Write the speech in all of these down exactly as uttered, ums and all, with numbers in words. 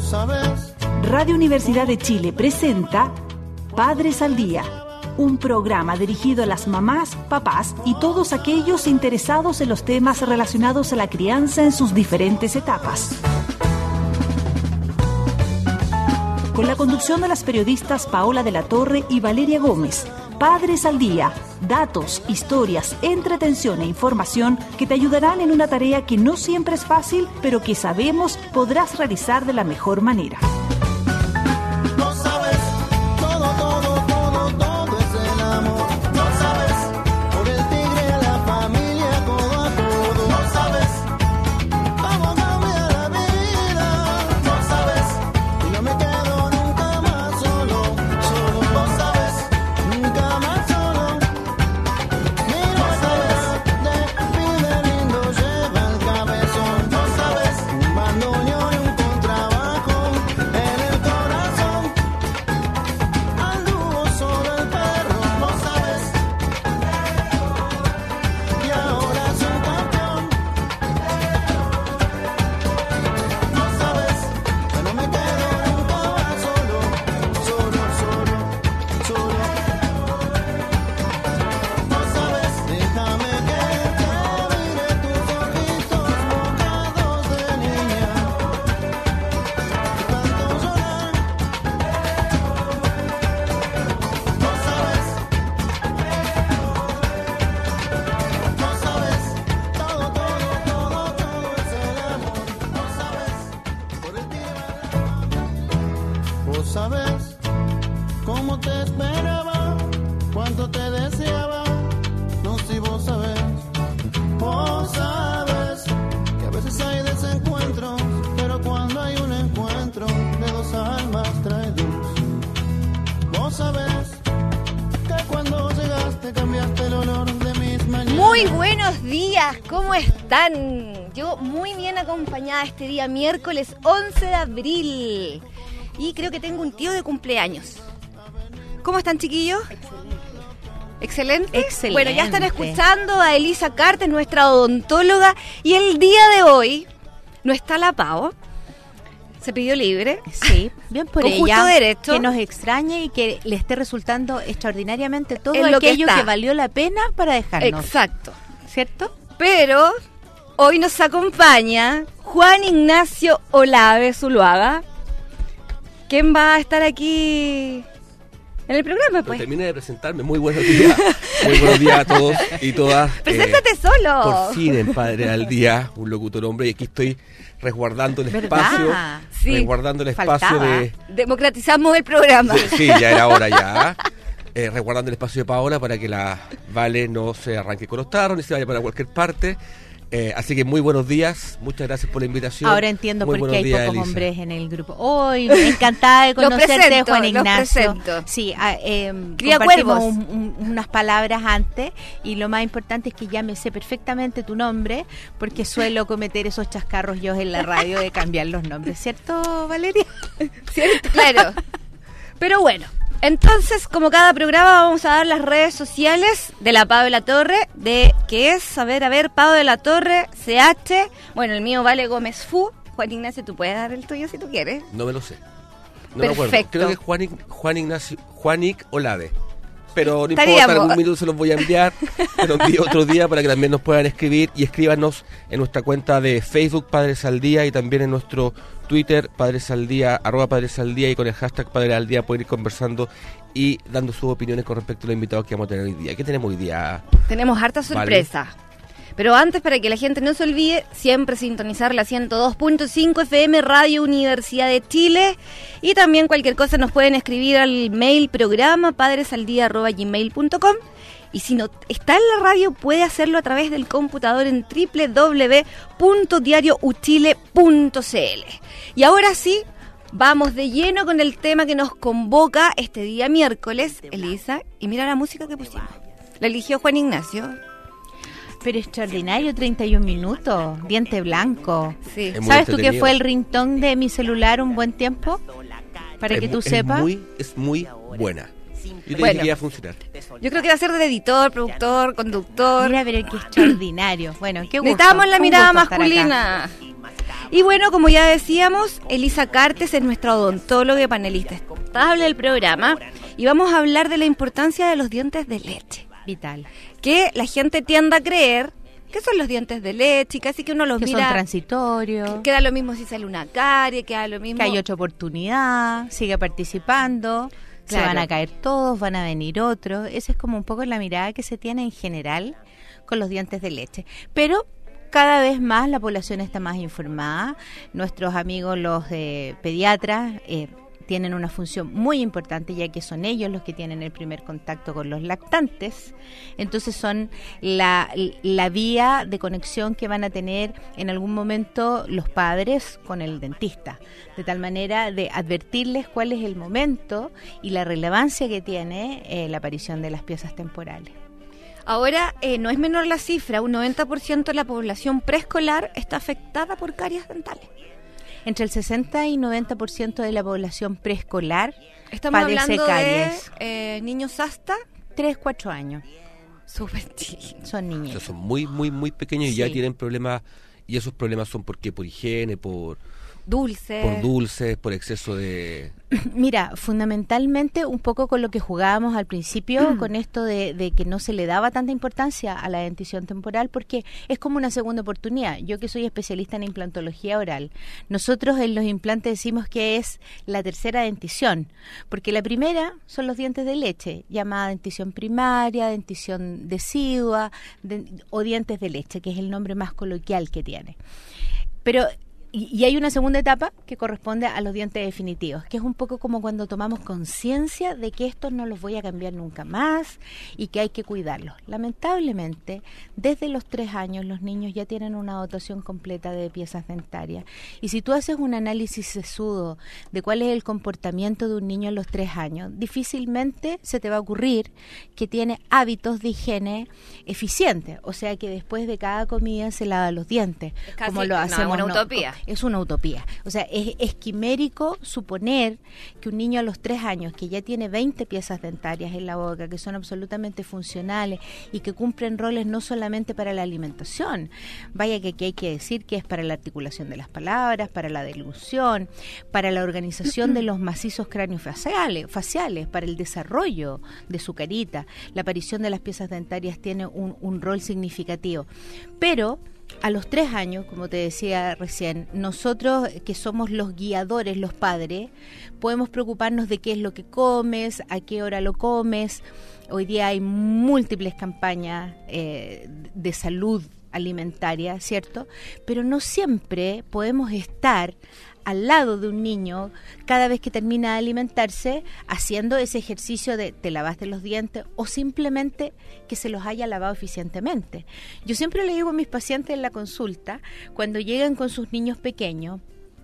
Radio Universidad de Chile presenta Padres al Día, un programa dirigido a las mamás, papás y todos aquellos interesados en los temas relacionados a la crianza en sus diferentes etapas. Con la conducción de las periodistas Paola de la Torre y Valeria Gómez. Padres al Día, datos, historias, entretención e información que te ayudarán en una tarea que no siempre es fácil, pero que sabemos podrás realizar de la mejor manera. ¿Cómo están? Yo muy bien acompañada este día miércoles once de abril y creo que tengo un tío de cumpleaños. ¿Cómo están, chiquillos? Excelente. Excelente. Bueno, ya están escuchando a Elisa Cartes, nuestra odontóloga, y el día de hoy no está la Pao. Se pidió libre. Sí, bien por con ella. Justo derecho. Que nos extrañe y que le esté resultando extraordinariamente todo en lo aquello que, que valió la pena para dejarnos. Exacto. ¿Cierto? Pero hoy nos acompaña Juan Ignacio Olave Zuluaga. ¿Quién va a estar aquí en el programa, pues? Termine de presentarme. Muy buenos días. Muy buenos días a todos y todas. Preséntate eh, solo. Por fin en Padre al Día, un locutor hombre. Y aquí estoy resguardando el ¿verdad? espacio. Sí. Resguardando el espacio Faltaba. de... Democratizamos el programa. Sí, sí, ya era hora ya. Eh, resguardando el espacio de Paola para que la Vale no se arranque con los tarros ni se vaya para cualquier parte. Eh, así que muy buenos días, muchas gracias por la invitación. Ahora entiendo muy por qué hay días, pocos Elisa. hombres en el grupo. Hoy oh, encantada de conocerte, presento, Juan Ignacio. Los sí, eh, Cría compartimos cuervos. un, un, unas palabras antes y lo más importante es que ya me sé perfectamente tu nombre porque suelo cometer esos chascarros yo en la radio de cambiar los nombres, ¿cierto, Valeria? ¿Cierto? Claro. Pero bueno. Entonces, como cada programa, vamos a dar las redes sociales de la Pau de la Torre, de que es, a ver, a ver, Pau de la Torre, C H, bueno, el mío Vale Gómez Fu. Juan Ignacio, ¿tú puedes dar el tuyo si tú quieres? No me lo sé. No Perfecto. me acuerdo. Creo que es Juan, Juan Ignacio, Juanic Olave. Pero no Estaríamos. importa, en algún minuto se los voy a enviar, te lo envío otro día para que también nos puedan escribir y escríbanos en nuestra cuenta de Facebook Padres al Día y también en nuestro Twitter Padres al Día, arroba Padres al Día, y con el hashtag Padres al Día pueden ir conversando y dando sus opiniones con respecto a los invitados que vamos a tener hoy día. ¿Qué tenemos hoy día? Tenemos harta sorpresa. Vale. Pero antes, para que la gente no se olvide, siempre sintonizar la ciento dos punto cinco F M Radio Universidad de Chile. Y también cualquier cosa nos pueden escribir al mail programa padresaldía arroba gmail punto com. Y si no está en la radio, puede hacerlo a través del computador en doble u doble u doble u punto diario u chile punto c l. Y ahora sí, vamos de lleno con el tema que nos convoca este día miércoles, Elisa. Y mira la música que pusimos. La eligió Juan Ignacio. Pero extraordinario, treinta y un minutos, diente blanco. Sí. ¿Sabes tú qué fue el ringtone de mi celular un buen tiempo? Para es que tú es sepas. Muy, es muy buena. Yo te Bueno, dije que iba a funcionar. Yo creo que va a ser de editor, productor, conductor. Mira, pero qué extraordinario. Bueno, qué gusto. Necesitamos la un mirada gusto estar masculina. acá. Y bueno, como ya decíamos, Elisa Cartes es nuestra odontóloga y panelista estable del programa. Y vamos a hablar de la importancia de los dientes de leche. Vital. Que la gente tiende a creer que son los dientes de leche y casi que uno los que mira... Que son transitorios. Queda lo mismo si sale una carie, queda lo mismo... Que hay otra oportunidad, sigue participando, claro. Se van a caer todos, van a venir otros. Esa es como un poco la mirada que se tiene en general con los dientes de leche. Pero cada vez más la población está más informada. Nuestros amigos los eh, pediatras... Eh, tienen una función muy importante, ya que son ellos los que tienen el primer contacto con los lactantes. Entonces son la, la vía de conexión que van a tener en algún momento los padres con el dentista, de tal manera de advertirles cuál es el momento y la relevancia que tiene eh, la aparición de las piezas temporales. Ahora, eh, no es menor la cifra, un noventa por ciento de la población preescolar está afectada por caries dentales. Entre el sesenta y noventa por ciento de la población preescolar Estamos padece hablando caries. de eh, niños hasta tres, cuatro años. Súper chiquitos. Son niños. O sea, son muy, muy, muy pequeños y Sí. ya tienen problemas. Y esos problemas son porque por higiene, por, dulces. por dulces, por exceso de... Mira, fundamentalmente un poco con lo que jugábamos al principio, con esto de, de que no se le daba tanta importancia a la dentición temporal, porque es como una segunda oportunidad. Yo que soy especialista en implantología oral, nosotros en los implantes decimos que es la tercera dentición, porque la primera son los dientes de leche, llamada dentición primaria, dentición decidua de, o dientes de leche, que es el nombre más coloquial que tiene. Pero Y, y hay una segunda etapa que corresponde a los dientes definitivos, que es un poco como cuando tomamos conciencia de que estos no los voy a cambiar nunca más y que hay que cuidarlos. Lamentablemente, desde los tres años los niños ya tienen una dotación completa de piezas dentarias. Y si tú haces un análisis sesudo de cuál es el comportamiento de un niño a los tres años, difícilmente se te va a ocurrir que tiene hábitos de higiene eficientes. O sea, que después de cada comida se lava los dientes, Casi, como lo no, hacemos una no, utopía. Es una utopía. O sea, es, es quimérico suponer que un niño a los tres años, que ya tiene veinte piezas dentarias en la boca, que son absolutamente funcionales y que cumplen roles no solamente para la alimentación, vaya que aquí hay que decir que es para la articulación de las palabras, para la deglución, para la organización de los macizos craniofaciales, faciales, para el desarrollo de su carita. La aparición de las piezas dentarias tiene un, un rol significativo. Pero a los tres años, como te decía recién, nosotros que somos los guiadores, los padres, podemos preocuparnos de qué es lo que comes, a qué hora lo comes. Hoy día hay múltiples campañas eh, de salud alimentaria, ¿cierto? Pero no siempre podemos estar al lado de un niño cada vez que termina de alimentarse haciendo ese ejercicio de te lavaste los dientes o simplemente que se los haya lavado eficientemente. Yo siempre le digo a mis pacientes en la consulta, cuando llegan con sus niños pequeños,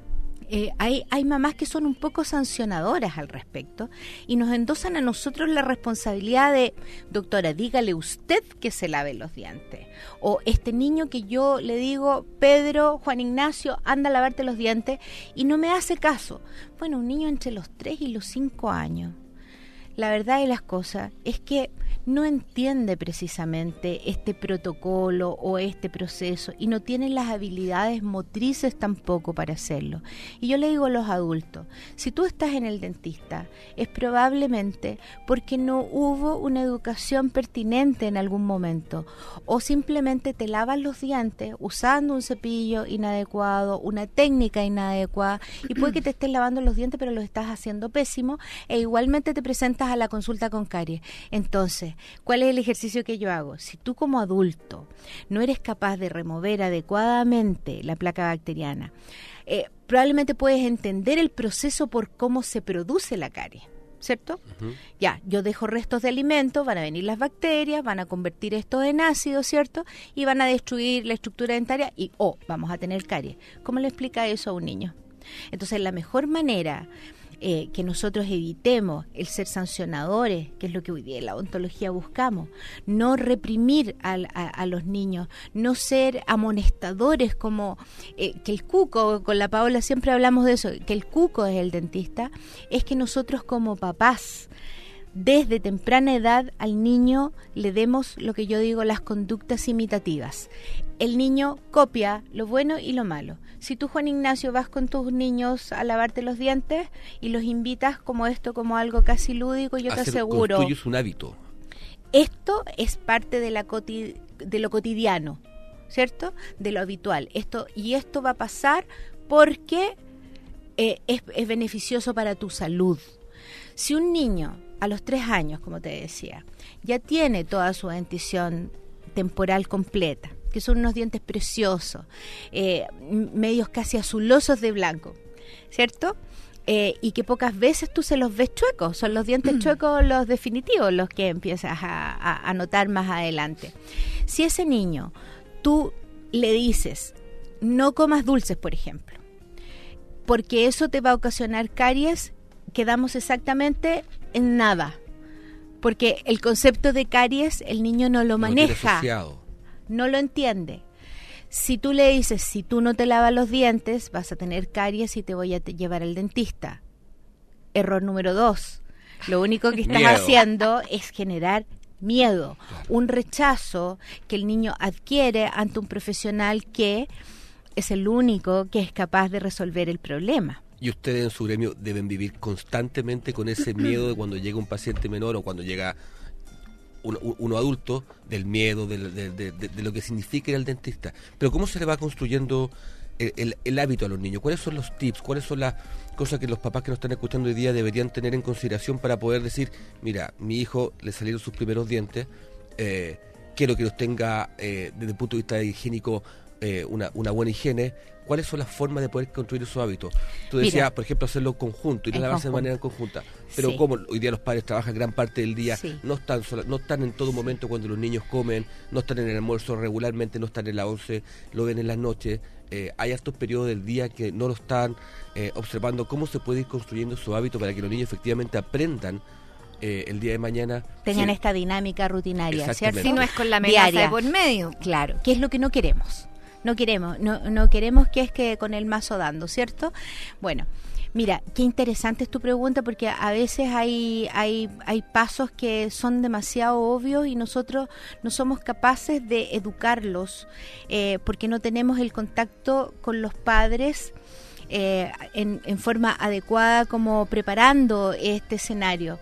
Eh, hay, hay mamás que son un poco sancionadoras al respecto y nos endosan a nosotros la responsabilidad de, doctora, dígale usted que se lave los dientes. O este niño que yo le digo, Pedro, Juan Ignacio, anda a lavarte los dientes y no me hace caso. Bueno, un niño entre los tres y los cinco años. La verdad de las cosas es que no entiende precisamente este protocolo o este proceso y no tiene las habilidades motrices tampoco para hacerlo. Y yo le digo a los adultos, si tú estás en el dentista, es probablemente porque no hubo una educación pertinente en algún momento o simplemente te lavas los dientes usando un cepillo inadecuado, una técnica inadecuada y puede que te estés lavando los dientes pero los estás haciendo pésimo e igualmente te presentas a la consulta con caries. Entonces, ¿cuál es el ejercicio que yo hago? Si tú como adulto no eres capaz de remover adecuadamente la placa bacteriana, eh, probablemente puedes entender el proceso por cómo se produce la caries, ¿cierto? Uh-huh. Ya, yo dejo restos de alimentos, van a venir las bacterias, van a convertir esto en ácido, ¿cierto? Y van a destruir la estructura dentaria y, oh, vamos a tener caries. ¿Cómo le explica eso a un niño? Entonces, la mejor manera Eh, que nosotros evitemos el ser sancionadores, que es lo que hoy día en la odontología buscamos, no reprimir a, a, a los niños, no ser amonestadores como eh, que el cuco, con la Paola siempre hablamos de eso, que el cuco es el dentista, es que nosotros como papás desde temprana edad al niño le demos lo que yo digo, las conductas imitativas. El niño copia lo bueno y lo malo. Si tú, Juan Ignacio, vas con tus niños a lavarte los dientes y los invitas como esto, como algo casi lúdico, yo Hacer, te aseguro... construyes un hábito. Esto es parte de, la coti- de lo cotidiano, ¿cierto? De lo habitual. Esto, y esto va a pasar porque eh, es, es beneficioso para tu salud. Si un niño a los tres años, como te decía, ya tiene toda su dentición temporal completa, que son unos dientes preciosos, eh, medios casi azulosos de blanco, ¿cierto? Eh, y que pocas veces tú se los ves chuecos, son los dientes chuecos los definitivos, los que empiezas a, a, a notar más adelante. Si ese niño, tú le dices, no comas dulces, por ejemplo, porque eso te va a ocasionar caries, quedamos exactamente en nada, porque el concepto de caries el niño no lo maneja, no lo entiende. Si tú le dices, si tú no te lavas los dientes, vas a tener caries y te voy a te llevar al dentista. Error número dos. Lo único que estás Miedo. haciendo es generar miedo, un rechazo que el niño adquiere ante un profesional que es el único que es capaz de resolver el problema. Y ustedes en su gremio deben vivir constantemente con ese miedo de cuando llega un paciente menor o cuando llega uno, uno adulto, del miedo, de, de, de, de lo que significa ir al dentista. Pero ¿cómo se le va construyendo el, el, el hábito a los niños? ¿Cuáles son los tips? ¿Cuáles son las cosas que los papás que nos están escuchando hoy día deberían tener en consideración para poder decir, mira, mi hijo le salieron sus primeros dientes, eh, quiero que los tenga eh, desde el punto de vista higiénico eh, una, una buena higiene? ¿Cuáles son las formas de poder construir esos hábitos? Tú decías, Mira, por ejemplo, hacerlo conjunto y no lavarse de manera conjunta. Pero sí. Como hoy día los padres trabajan gran parte del día, sí. no están sola, no están en todo momento cuando los niños comen, no están en el almuerzo regularmente, no están en la once, lo ven en las noches. Eh, hay estos periodos del día que no lo están eh, observando. ¿Cómo se puede ir construyendo su hábito para que los niños efectivamente aprendan eh, el día de mañana? Tengan sí. esta dinámica rutinaria, ¿cierto? Si no es con la amenaza de por medio. Claro, ¿qué es lo que no queremos? No queremos, no, no queremos que es que con el mazo dando, ¿cierto? Bueno, mira, qué interesante es tu pregunta porque a veces hay, hay, hay pasos que son demasiado obvios y nosotros no somos capaces de educarlos eh, porque no tenemos el contacto con los padres eh, en, en forma adecuada como preparando este escenario.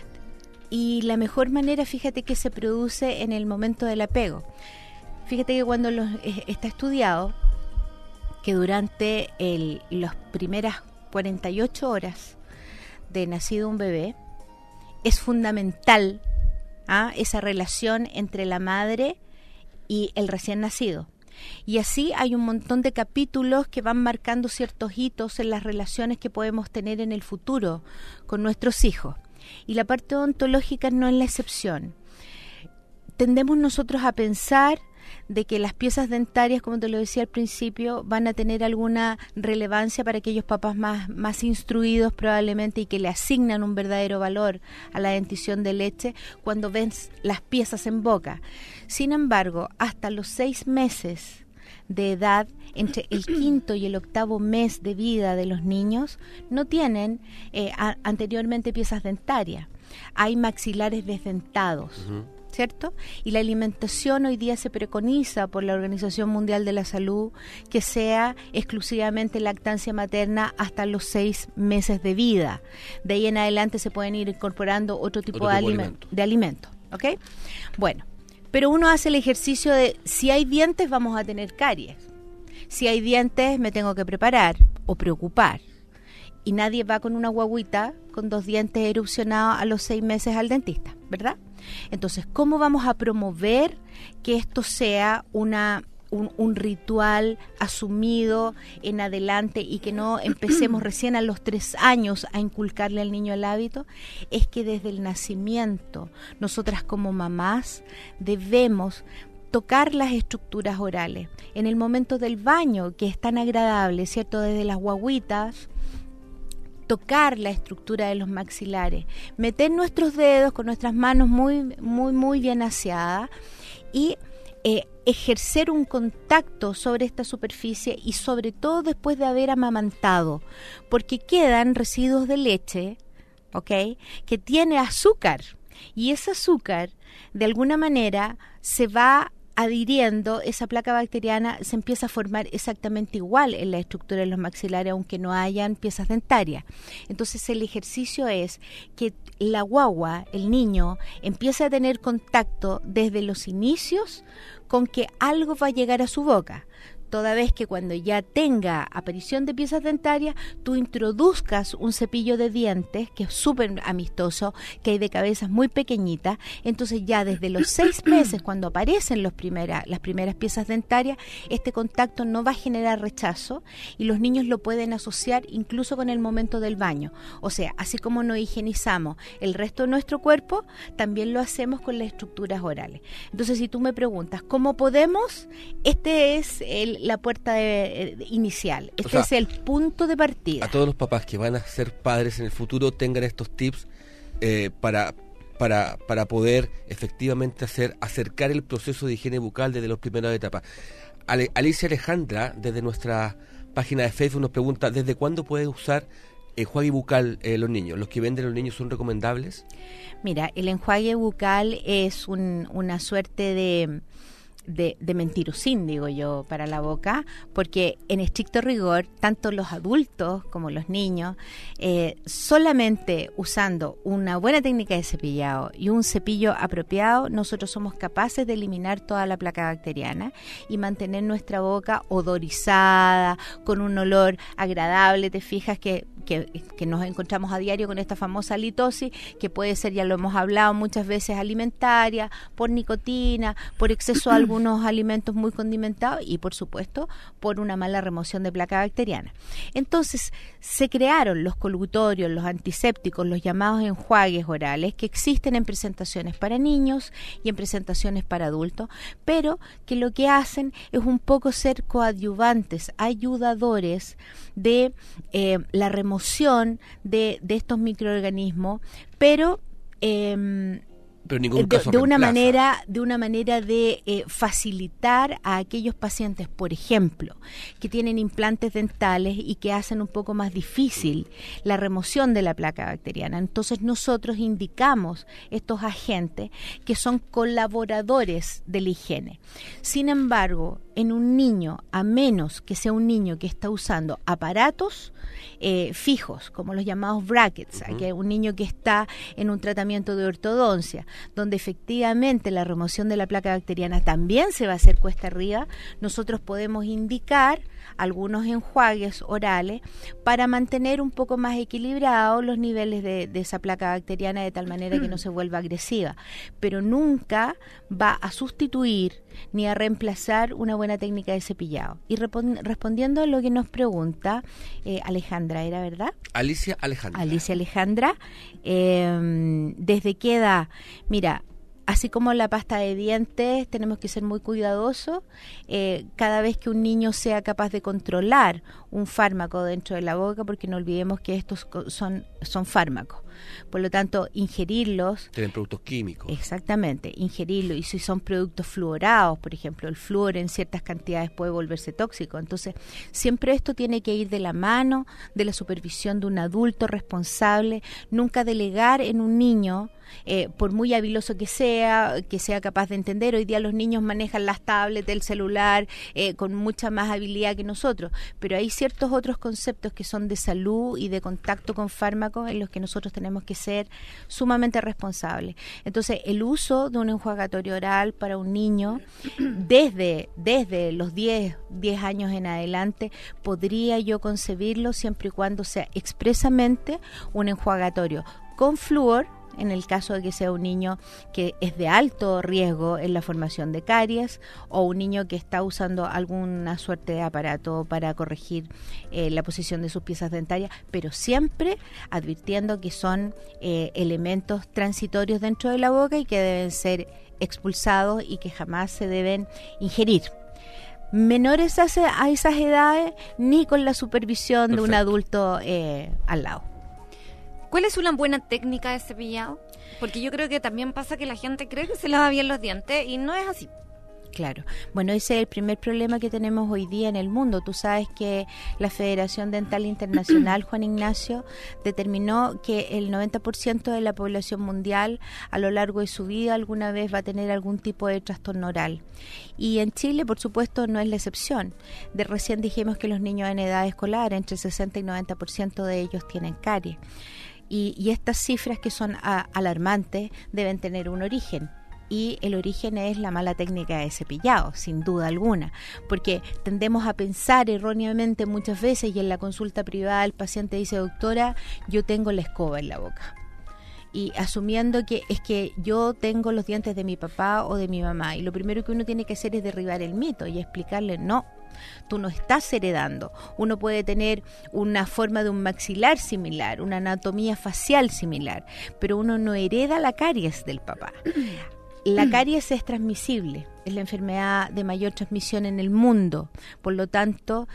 Y la mejor manera, fíjate, que se produce en el momento del apego. Fíjate que cuando los, eh, está estudiado que durante el, las primeras cuarenta y ocho horas de nacido un bebé es fundamental ¿ah? esa relación entre la madre y el recién nacido. Y así hay un montón de capítulos que van marcando ciertos hitos en las relaciones que podemos tener en el futuro con nuestros hijos. Y la parte odontológica no es la excepción. Tendemos nosotros a pensar de que las piezas dentarias, como te lo decía al principio, van a tener alguna relevancia para aquellos papás más, más instruidos probablemente y que le asignan un verdadero valor a la dentición de leche cuando ven las piezas en boca. Sin embargo, hasta los seis meses de edad, entre el quinto y el octavo mes de vida de los niños, no tienen eh, a, anteriormente piezas dentarias. Hay maxilares desdentados. Uh-huh. ¿Cierto? Y la alimentación hoy día se preconiza por la Organización Mundial de la Salud que sea exclusivamente lactancia materna hasta los seis meses de vida. De ahí en adelante se pueden ir incorporando otro tipo, otro tipo de, aliment- alimento. de alimentos. ¿Ok? Bueno, pero uno hace el ejercicio de si hay dientes vamos a tener caries. Si hay dientes me tengo que preparar o preocupar. Y nadie va con una guagüita con dos dientes erupcionados a los seis meses al dentista, ¿verdad? Entonces, ¿cómo vamos a promover que esto sea una un, un ritual asumido en adelante y que no empecemos recién a los tres años a inculcarle al niño el hábito? Es que desde el nacimiento, nosotras como mamás debemos tocar las estructuras orales. En el momento del baño, que es tan agradable, ¿cierto? Desde las guagüitas, tocar la estructura de los maxilares, meter nuestros dedos con nuestras manos muy, muy, muy bien aseadas y eh, ejercer un contacto sobre esta superficie y sobre todo después de haber amamantado, porque quedan residuos de leche, ¿ok? Que tiene azúcar. Y ese azúcar, de alguna manera, se va adhiriendo, esa placa bacteriana se empieza a formar exactamente igual en la estructura de los maxilares, aunque no hayan piezas dentarias. Entonces el ejercicio es que la guagua, el niño, empiece a tener contacto desde los inicios con que algo va a llegar a su boca. Toda vez que cuando ya tenga aparición de piezas dentarias, tú introduzcas un cepillo de dientes, que es súper amistoso, que hay de cabezas muy pequeñitas, entonces ya desde los seis meses, cuando aparecen los primera, las primeras piezas dentarias, este contacto no va a generar rechazo y los niños lo pueden asociar incluso con el momento del baño. O sea, así como nos higienizamos el resto de nuestro cuerpo, también lo hacemos con las estructuras orales. Entonces, si tú me preguntas, ¿cómo podemos? Este es el la puerta de, de, inicial. Este o sea, es el punto de partida. A todos los papás que van a ser padres en el futuro tengan estos tips eh, para, para, para poder efectivamente hacer acercar el proceso de higiene bucal desde las primeras etapas. Ale, Alicia Alejandra, desde nuestra página de Facebook, nos pregunta, ¿desde cuándo puede usar enjuague bucal eh, los niños? ¿Los que venden los niños son recomendables? Mira, el enjuague bucal es un, una suerte de... De, de mentirosín, digo yo, para la boca, porque en estricto rigor, tanto los adultos como los niños, eh, solamente usando una buena técnica de cepillado y un cepillo apropiado, nosotros somos capaces de eliminar toda la placa bacteriana y mantener nuestra boca odorizada, con un olor agradable. Te fijas que Que, que nos encontramos a diario con esta famosa halitosis, que puede ser, ya lo hemos hablado muchas veces, alimentaria, por nicotina, por exceso de algunos alimentos muy condimentados y, por supuesto, por una mala remoción de placa bacteriana. Entonces, se crearon los colutorios, los antisépticos, los llamados enjuagues orales, que existen en presentaciones para niños y en presentaciones para adultos, pero que lo que hacen es un poco ser coadyuvantes, ayudadores de eh, la remoción De, de estos microorganismos, pero, eh, pero ningún de, caso de una reemplaza. manera de una manera de eh, facilitar a aquellos pacientes, por ejemplo, que tienen implantes dentales y que hacen un poco más difícil la remoción de la placa bacteriana. Entonces nosotros indicamos estos agentes que son colaboradores de la higiene. Sin embargo, en un niño, a menos que sea un niño que está usando aparatos eh, fijos, como los llamados brackets, uh-huh. que es un niño que está en un tratamiento de ortodoncia, donde efectivamente la remoción de la placa bacteriana también se va a hacer cuesta arriba, nosotros podemos indicar algunos enjuagues orales para mantener un poco más equilibrados los niveles de, de esa placa bacteriana, de tal manera que no se vuelva agresiva, pero nunca va a sustituir ni a reemplazar una buena técnica de cepillado. Y repon- respondiendo a lo que nos pregunta eh, Alejandra, ¿era verdad? Alicia Alejandra. Alicia Alejandra, eh, ¿desde qué edad? Mira, así como la pasta de dientes, tenemos que ser muy cuidadosos. Eh, cada vez que un niño sea capaz de controlar un fármaco dentro de la boca, porque no olvidemos que estos son, son fármacos. Por lo tanto, ingerirlos... Tienen productos químicos. Exactamente, ingerirlos. Y si son productos fluorados, por ejemplo, el flúor en ciertas cantidades puede volverse tóxico. Entonces, siempre esto tiene que ir de la mano de la supervisión de un adulto responsable. Nunca delegar en un niño, eh, por muy habiloso que sea, que sea capaz de entender. Hoy día los niños manejan las tablets, el celular, eh, con mucha más habilidad que nosotros. Pero hay ciertos otros conceptos que son de salud y de contacto con fármacos en los que nosotros tenemos tenemos que ser sumamente responsables. Entonces, el uso de un enjuagatorio oral para un niño desde, desde los diez años en adelante, podría yo concebirlo siempre y cuando sea expresamente un enjuagatorio con flúor, en el caso de que sea un niño que es de alto riesgo en la formación de caries o un niño que está usando alguna suerte de aparato para corregir eh, la posición de sus piezas dentarias, pero siempre advirtiendo que son eh, elementos transitorios dentro de la boca y que deben ser expulsados y que jamás se deben ingerir. Menores a, a esas edades, ni con la supervisión Perfecto. de un adulto eh, al lado. ¿Cuál es una buena técnica de cepillado? Porque yo creo que también pasa que la gente cree que se lava bien los dientes y no es así. Claro. Bueno, ese es el primer problema que tenemos hoy día en el mundo. Tú sabes que la Federación Dental Internacional, Juan Ignacio, determinó que el noventa por ciento de la población mundial a lo largo de su vida alguna vez va a tener algún tipo de trastorno oral. Y en Chile, por supuesto, no es la excepción. De recién dijimos que los niños en edad escolar, entre sesenta y noventa por ciento de ellos tienen caries. Y, y estas cifras que son a, alarmantes deben tener un origen. Y el origen es la mala técnica de cepillado, sin duda alguna, porque tendemos a pensar erróneamente muchas veces, y en la consulta privada el paciente dice: doctora, yo tengo la escoba en la boca, y asumiendo que es que yo tengo los dientes de mi papá o de mi mamá, y lo primero que uno tiene que hacer es derribar el mito y explicarle: no, tú no estás heredando. Uno puede tener una forma de un maxilar similar, una anatomía facial similar, pero uno no hereda la caries del papá. La caries es transmisible, es la enfermedad de mayor transmisión en el mundo, por lo tanto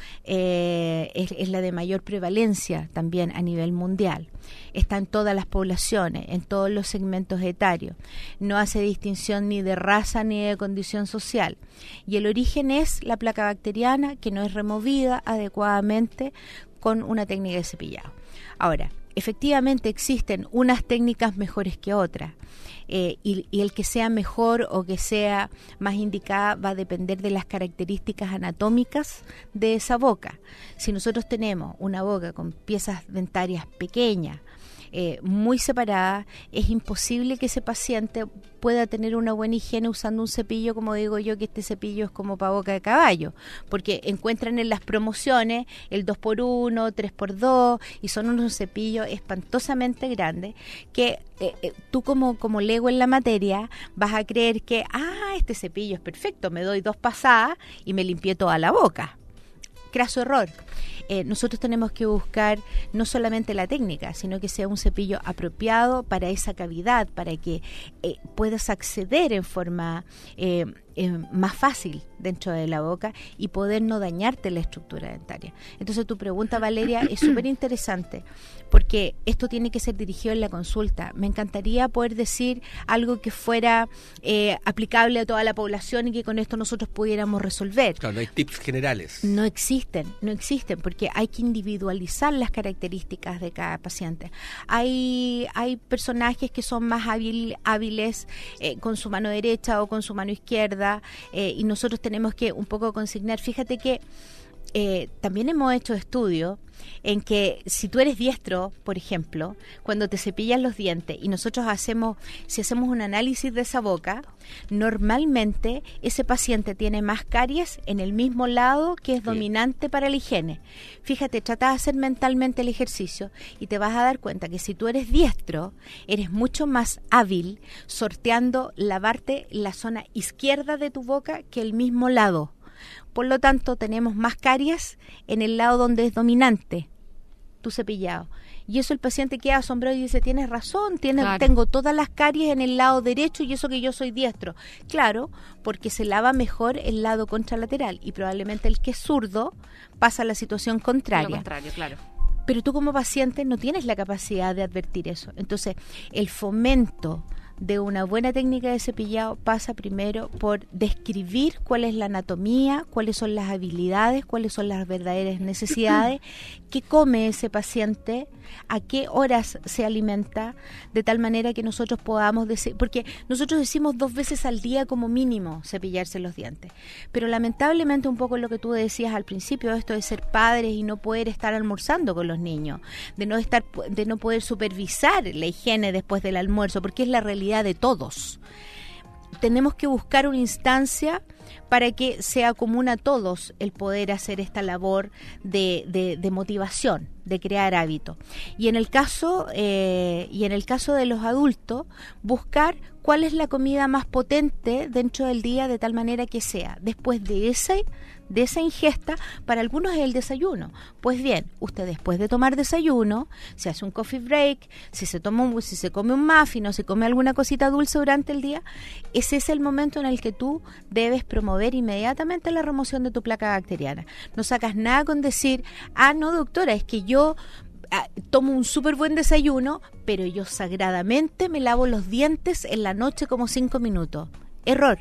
eh, es, es la de mayor prevalencia también a nivel mundial. Está en todas las poblaciones, en todos los segmentos etarios, no hace distinción ni de raza ni de condición social, y el origen es la placa bacteriana que no es removida adecuadamente con una técnica de cepillado. Ahora, efectivamente existen unas técnicas mejores que otras. Eh, y, y el que sea mejor o que sea más indicada va a depender de las características anatómicas de esa boca. Si nosotros tenemos una boca con piezas dentarias pequeñas, eh, muy separadas, es imposible que ese paciente pueda tener una buena higiene usando un cepillo, como digo yo, que este cepillo es como para boca de caballo, porque encuentran en las promociones el dos por uno, tres por dos, y son unos cepillos espantosamente grandes que eh, eh, tú como, como lego en la materia vas a creer que, ah, este cepillo es perfecto, me doy dos pasadas y me limpié toda la boca. Craso error. Eh, nosotros tenemos que buscar no solamente la técnica, sino que sea un cepillo apropiado para esa cavidad, para que eh, puedas acceder en forma eh, eh, más fácil dentro de la boca y poder no dañarte la estructura dentaria. Entonces tu pregunta, Valeria, es súper interesante, porque esto tiene que ser dirigido en la consulta. Me encantaría poder decir algo que fuera eh, aplicable a toda la población y que con esto nosotros pudiéramos resolver. Claro, no hay tips generales. No existen, no existen, porque hay que individualizar las características de cada paciente. Hay, hay personajes que son más hábil, hábiles eh, con su mano derecha o con su mano izquierda, eh, y nosotros tenemos que un poco consignar. Fíjate que Eh, también hemos hecho estudios en que si tú eres diestro, por ejemplo, cuando te cepillas los dientes y nosotros hacemos, si hacemos un análisis de esa boca, normalmente ese paciente tiene más caries en el mismo lado que es sí. dominante para la higiene. Fíjate, trata de hacer mentalmente el ejercicio y te vas a dar cuenta que si tú eres diestro, eres mucho más hábil sorteando lavarte la zona izquierda de tu boca que el mismo lado. Por lo tanto, tenemos más caries en el lado donde es dominante tu cepillado. Y eso el paciente queda asombrado y dice: tienes razón, tiene, claro. tengo todas las caries en el lado derecho y eso que yo soy diestro. Claro, porque se lava mejor el lado contralateral y probablemente el que es zurdo pasa a la situación contraria. Lo contrario, claro. Pero tú como paciente no tienes la capacidad de advertir eso. Entonces, el fomento de una buena técnica de cepillado pasa primero por describir cuál es la anatomía, cuáles son las habilidades, cuáles son las verdaderas necesidades, qué come ese paciente, a qué horas se alimenta, de tal manera que nosotros podamos decir, porque nosotros decimos dos veces al día como mínimo cepillarse los dientes, pero lamentablemente un poco lo que tú decías al principio, esto de ser padres y no poder estar almorzando con los niños, de no estar, de no poder supervisar la higiene después del almuerzo, porque es la realidad de todos. Tenemos que buscar una instancia para que sea común a todos el poder hacer esta labor de, de, de motivación, de crear hábito. Y en el caso eh, y en el caso de los adultos, buscar cuál es la comida más potente dentro del día, de tal manera que sea después de ese de esa ingesta. Para algunos es el desayuno. Pues bien, usted después de tomar desayuno, se hace un coffee break, si se toma un, si se come un muffin o se come alguna cosita dulce durante el día, ese es el momento en el que tú debes promover inmediatamente la remoción de tu placa bacteriana. No sacas nada con decir: ah, no, doctora, es que yo ah, tomo un súper buen desayuno, pero yo sagradamente me lavo los dientes en la noche como cinco minutos. Error.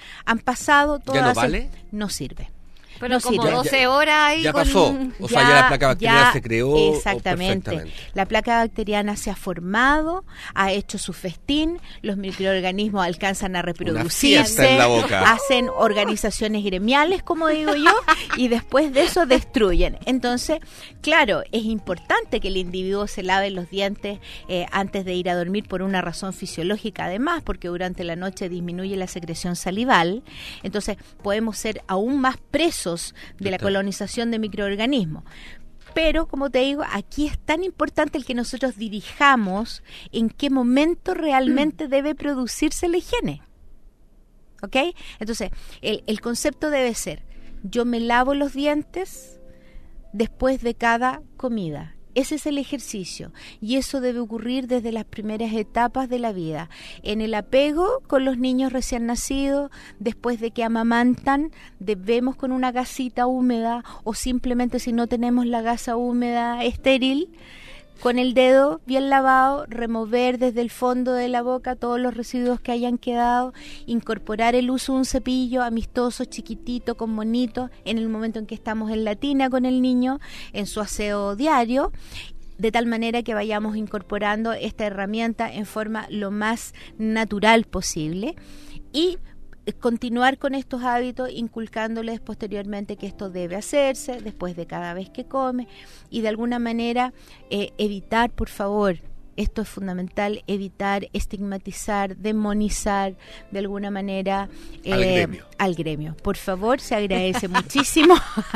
Han pasado todas. ¿Ya no hace- vale? No sirve. Pero No como sirve. doce horas ahí Ya con- pasó. O sea, ya la placa bacteriana se creó Exactamente. perfectamente. La placa bacteriana se ha formado, ha hecho su festín, los microorganismos alcanzan a reproducirse, fiesta en la boca. hacen organizaciones gremiales, como digo yo, y después de eso destruyen. Entonces, claro, es importante que el individuo se lave los dientes eh, antes de ir a dormir por una razón fisiológica, además, porque durante la noche disminuye la secreción salival. Entonces, podemos ser aún más presos de la Total. colonización de microorganismos. Pero, como te digo, aquí es tan importante el que nosotros dirijamos en qué momento realmente debe producirse la higiene. ¿Ok? Entonces, el, el concepto debe ser, yo me lavo los dientes después de cada comida. Ese es el ejercicio y eso debe ocurrir desde las primeras etapas de la vida. En el apego con los niños recién nacidos, después de que amamantan, debemos con una gasita húmeda o simplemente si no tenemos la gasa húmeda estéril, con el dedo bien lavado, remover desde el fondo de la boca todos los residuos que hayan quedado, incorporar el uso de un cepillo amistoso, chiquitito, con monito, en el momento en que estamos en la tina con el niño, en su aseo diario, de tal manera que vayamos incorporando esta herramienta en forma lo más natural posible y continuar con estos hábitos inculcándoles posteriormente que esto debe hacerse después de cada vez que come y de alguna manera eh, evitar, por favor, esto es fundamental, evitar estigmatizar, demonizar de alguna manera eh, Al gremio. al gremio. Por favor, se agradece muchísimo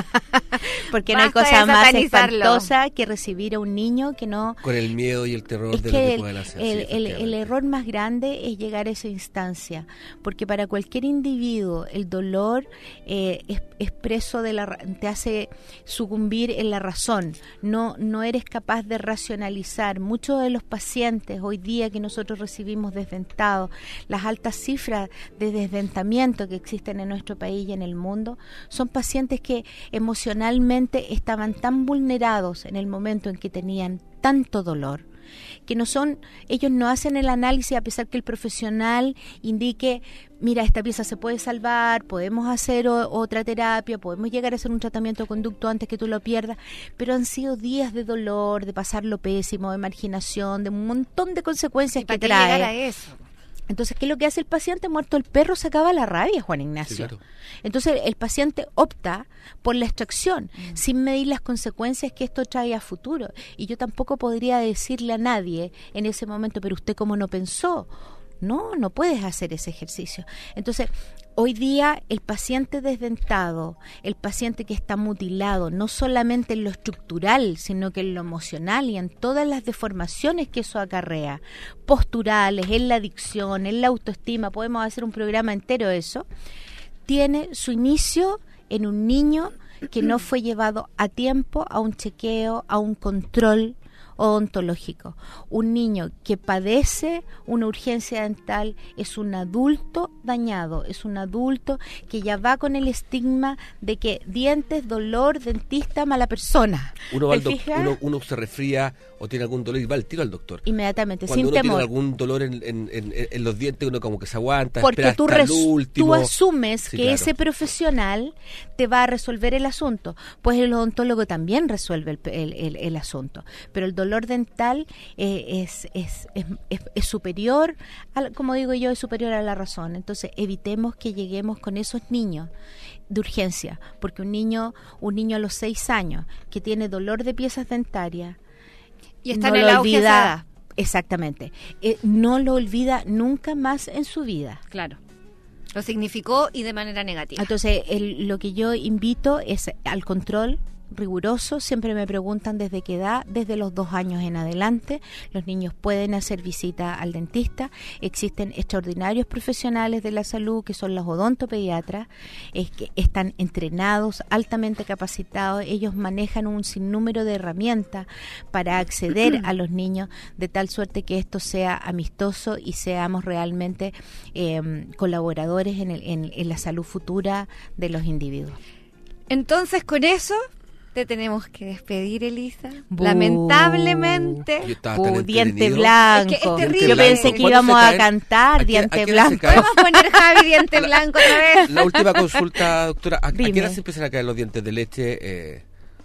porque no hay Basta de cosa más satanizarlo. espantosa que recibir a un niño que no Con el miedo y el terror es de lo que que el, pueden hacer. el- sí, el- el efectivamente. error más grande es llegar a esa instancia, porque para cualquier individuo el dolor eh, es, es preso de la, ra- te hace sucumbir en la razón, no, no eres capaz de racionalizar. Muchos de los pacientes hoy día que nosotros recibimos desdentados, las altas cifras de desdentamiento que existen en nuestro país y en el mundo, son pacientes que emocionalmente estaban tan vulnerados en el momento en que tenían tanto dolor, que no son, ellos no hacen el análisis a pesar que el profesional indique, mira, esta pieza se puede salvar, podemos hacer o, otra terapia, podemos llegar a hacer un tratamiento de conducto antes que tú lo pierdas, pero han sido días de dolor, de pasarlo pésimo, de marginación, de un montón de consecuencias ¿Y que para qué llegar a trae. eso? Entonces, ¿qué es lo que hace el paciente? Muerto el perro, se acaba la rabia, Juan Ignacio. Sí, claro. Entonces, el paciente opta por la extracción, mm. sin medir las consecuencias que esto trae a futuro. Y yo tampoco podría decirle a nadie en ese momento, pero usted cómo no pensó. No, no puedes hacer ese ejercicio. Entonces, hoy día el paciente desdentado, el paciente que está mutilado, no solamente en lo estructural, sino que en lo emocional y en todas las deformaciones que eso acarrea, posturales, en la adicción, en la autoestima, podemos hacer un programa entero de eso, tiene su inicio en un niño que no fue llevado a tiempo a un chequeo, a un control odontológico. Un niño que padece una urgencia dental es un adulto dañado, es un adulto que ya va con el estigma de que dientes, dolor, dentista, mala persona. Uno, va al ¿Te doc- fijas? uno, uno se resfría o tiene algún dolor y va al tiro al doctor. Inmediatamente, Cuando sin uno temor. tiene algún dolor en, en, en, en los dientes, uno como que se aguanta, Porque espera tú, hasta el res- último. tú asumes Sí, que claro. ese profesional te va a resolver el asunto. Pues el odontólogo también resuelve el, el, el- el asunto. Pero el dolor dental eh, es, es, es, es, es superior, a, como digo yo, es superior a la razón. Entonces evitemos que lleguemos con esos niños de urgencia. Porque un niño, un niño a los seis años que tiene dolor de piezas dentarias, Y está no en lo el auge de esa olvida. edad. Exactamente. Eh, no lo olvida nunca más en su vida. Claro. Lo significó y de manera negativa. Entonces, el- lo que yo invito es al control riguroso. Siempre me preguntan desde qué edad, desde los dos años en adelante. Los niños pueden hacer visita al dentista. Existen extraordinarios profesionales de la salud que son los odontopediatras, es que están entrenados, altamente capacitados. Ellos manejan un sinnúmero de herramientas para acceder a los niños de tal suerte que esto sea amistoso y seamos realmente eh, colaboradores en, el, en, en la salud futura de los individuos. Entonces, con eso Te tenemos que despedir, Elisa. Buh. Lamentablemente. Buh, diente blanco. Es que es terrible. Yo pensé que íbamos a cantar ¿A Diente qué, Blanco. Podemos poner, Javi, Diente Blanco otra vez. La última consulta, doctora. ¿A, ¿a qué hora se empiezan a caer los dientes de leche? Eh,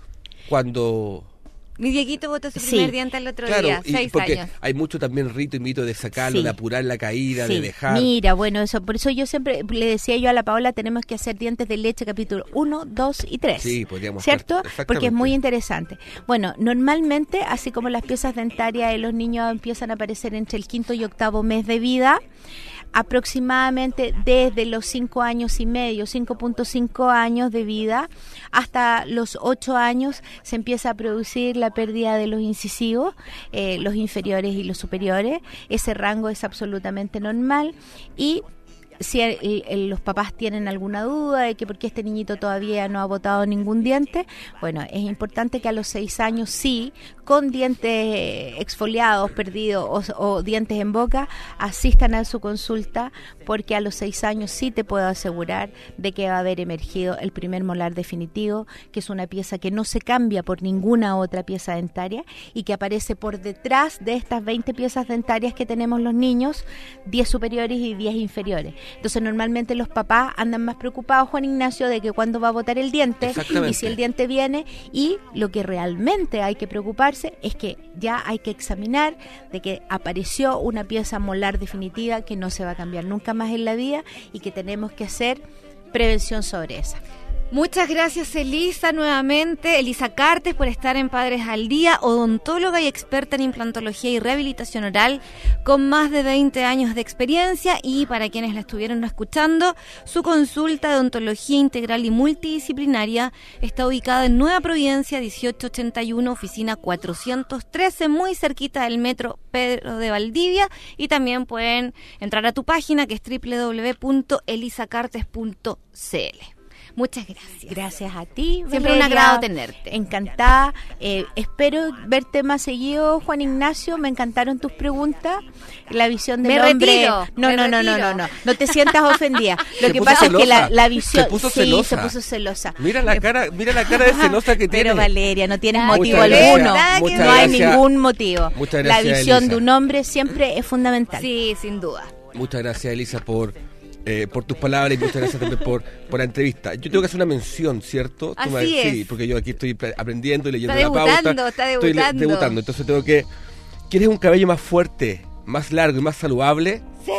cuando... Mi Dieguito botó su sí. primer diente el otro claro, día, y seis porque años. Hay mucho también rito y mito de sacarlo, sí. de apurar la caída, sí. de dejar. Mira, bueno, eso por eso yo siempre le decía yo a la Paola, tenemos que hacer dientes de leche capítulo uno, dos y tres. Sí, podríamos ¿cierto? Hacer, porque es muy interesante. Bueno, normalmente, así como las piezas dentarias de los niños empiezan a aparecer entre el quinto y octavo mes de vida, aproximadamente desde los cinco años y medio, cinco punto cinco años de vida, hasta los ocho años se empieza a producir la pérdida de los incisivos, eh, los inferiores y los superiores. Ese rango es absolutamente normal y si el, el, los papás tienen alguna duda de que por qué este niñito todavía no ha botado ningún diente, bueno, es importante que a los seis años sí, con dientes exfoliados, perdidos o, o dientes en boca, asistan a su consulta, porque a los seis años sí te puedo asegurar de que va a haber emergido el primer molar definitivo, que es una pieza que no se cambia por ninguna otra pieza dentaria y que aparece por detrás de estas veinte piezas dentarias que tenemos los niños, diez superiores y diez inferiores. Entonces normalmente los papás andan más preocupados, Juan Ignacio, de que cuándo va a botar el diente y si el diente viene, y lo que realmente hay que preocuparse es que ya hay que examinar de que apareció una pieza molar definitiva que no se va a cambiar nunca más en la vida y que tenemos que hacer prevención sobre esa. Muchas gracias, Elisa, nuevamente. Elisa Cartes, por estar en Padres al Día, odontóloga y experta en implantología y rehabilitación oral, con más de veinte años de experiencia. Y para quienes la estuvieron escuchando, su consulta de odontología integral y multidisciplinaria está ubicada en Nueva Providencia, dieciocho ochenta y uno, oficina cuatrocientos trece, muy cerquita del metro Pedro de Valdivia. Y también pueden entrar a tu página, que es doble u doble u doble u punto elisa cartes punto c l. Muchas gracias. Gracias a ti, Siempre Valeria. un agrado tenerte. Encantada. Eh, espero verte más seguido, Juan Ignacio. Me encantaron tus preguntas. La visión del me hombre. Retiro, no, me no, no, retiro. no, no, no. No te sientas ofendida. Lo se que pasa celosa. es que la, la visión. Se puso sí, celosa. se puso celosa. Mira la cara, mira la cara de celosa que tiene. Pero Valeria, no tienes Muchas motivo gracias. alguno. Muchas no gracias. hay ningún motivo. Muchas la gracias, visión Elisa. de un hombre siempre es fundamental. Sí, sin duda. Muchas gracias, Elisa, por Eh, por tus palabras, y muchas gracias también por, por la entrevista. Yo tengo que hacer una mención, ¿cierto? Así Tú me, es. Sí, porque yo aquí estoy aprendiendo y leyendo está la pauta. Está Estoy debutando, le, debutando, entonces tengo que... ¿Quieres un cabello más fuerte, más largo y más saludable? Sí.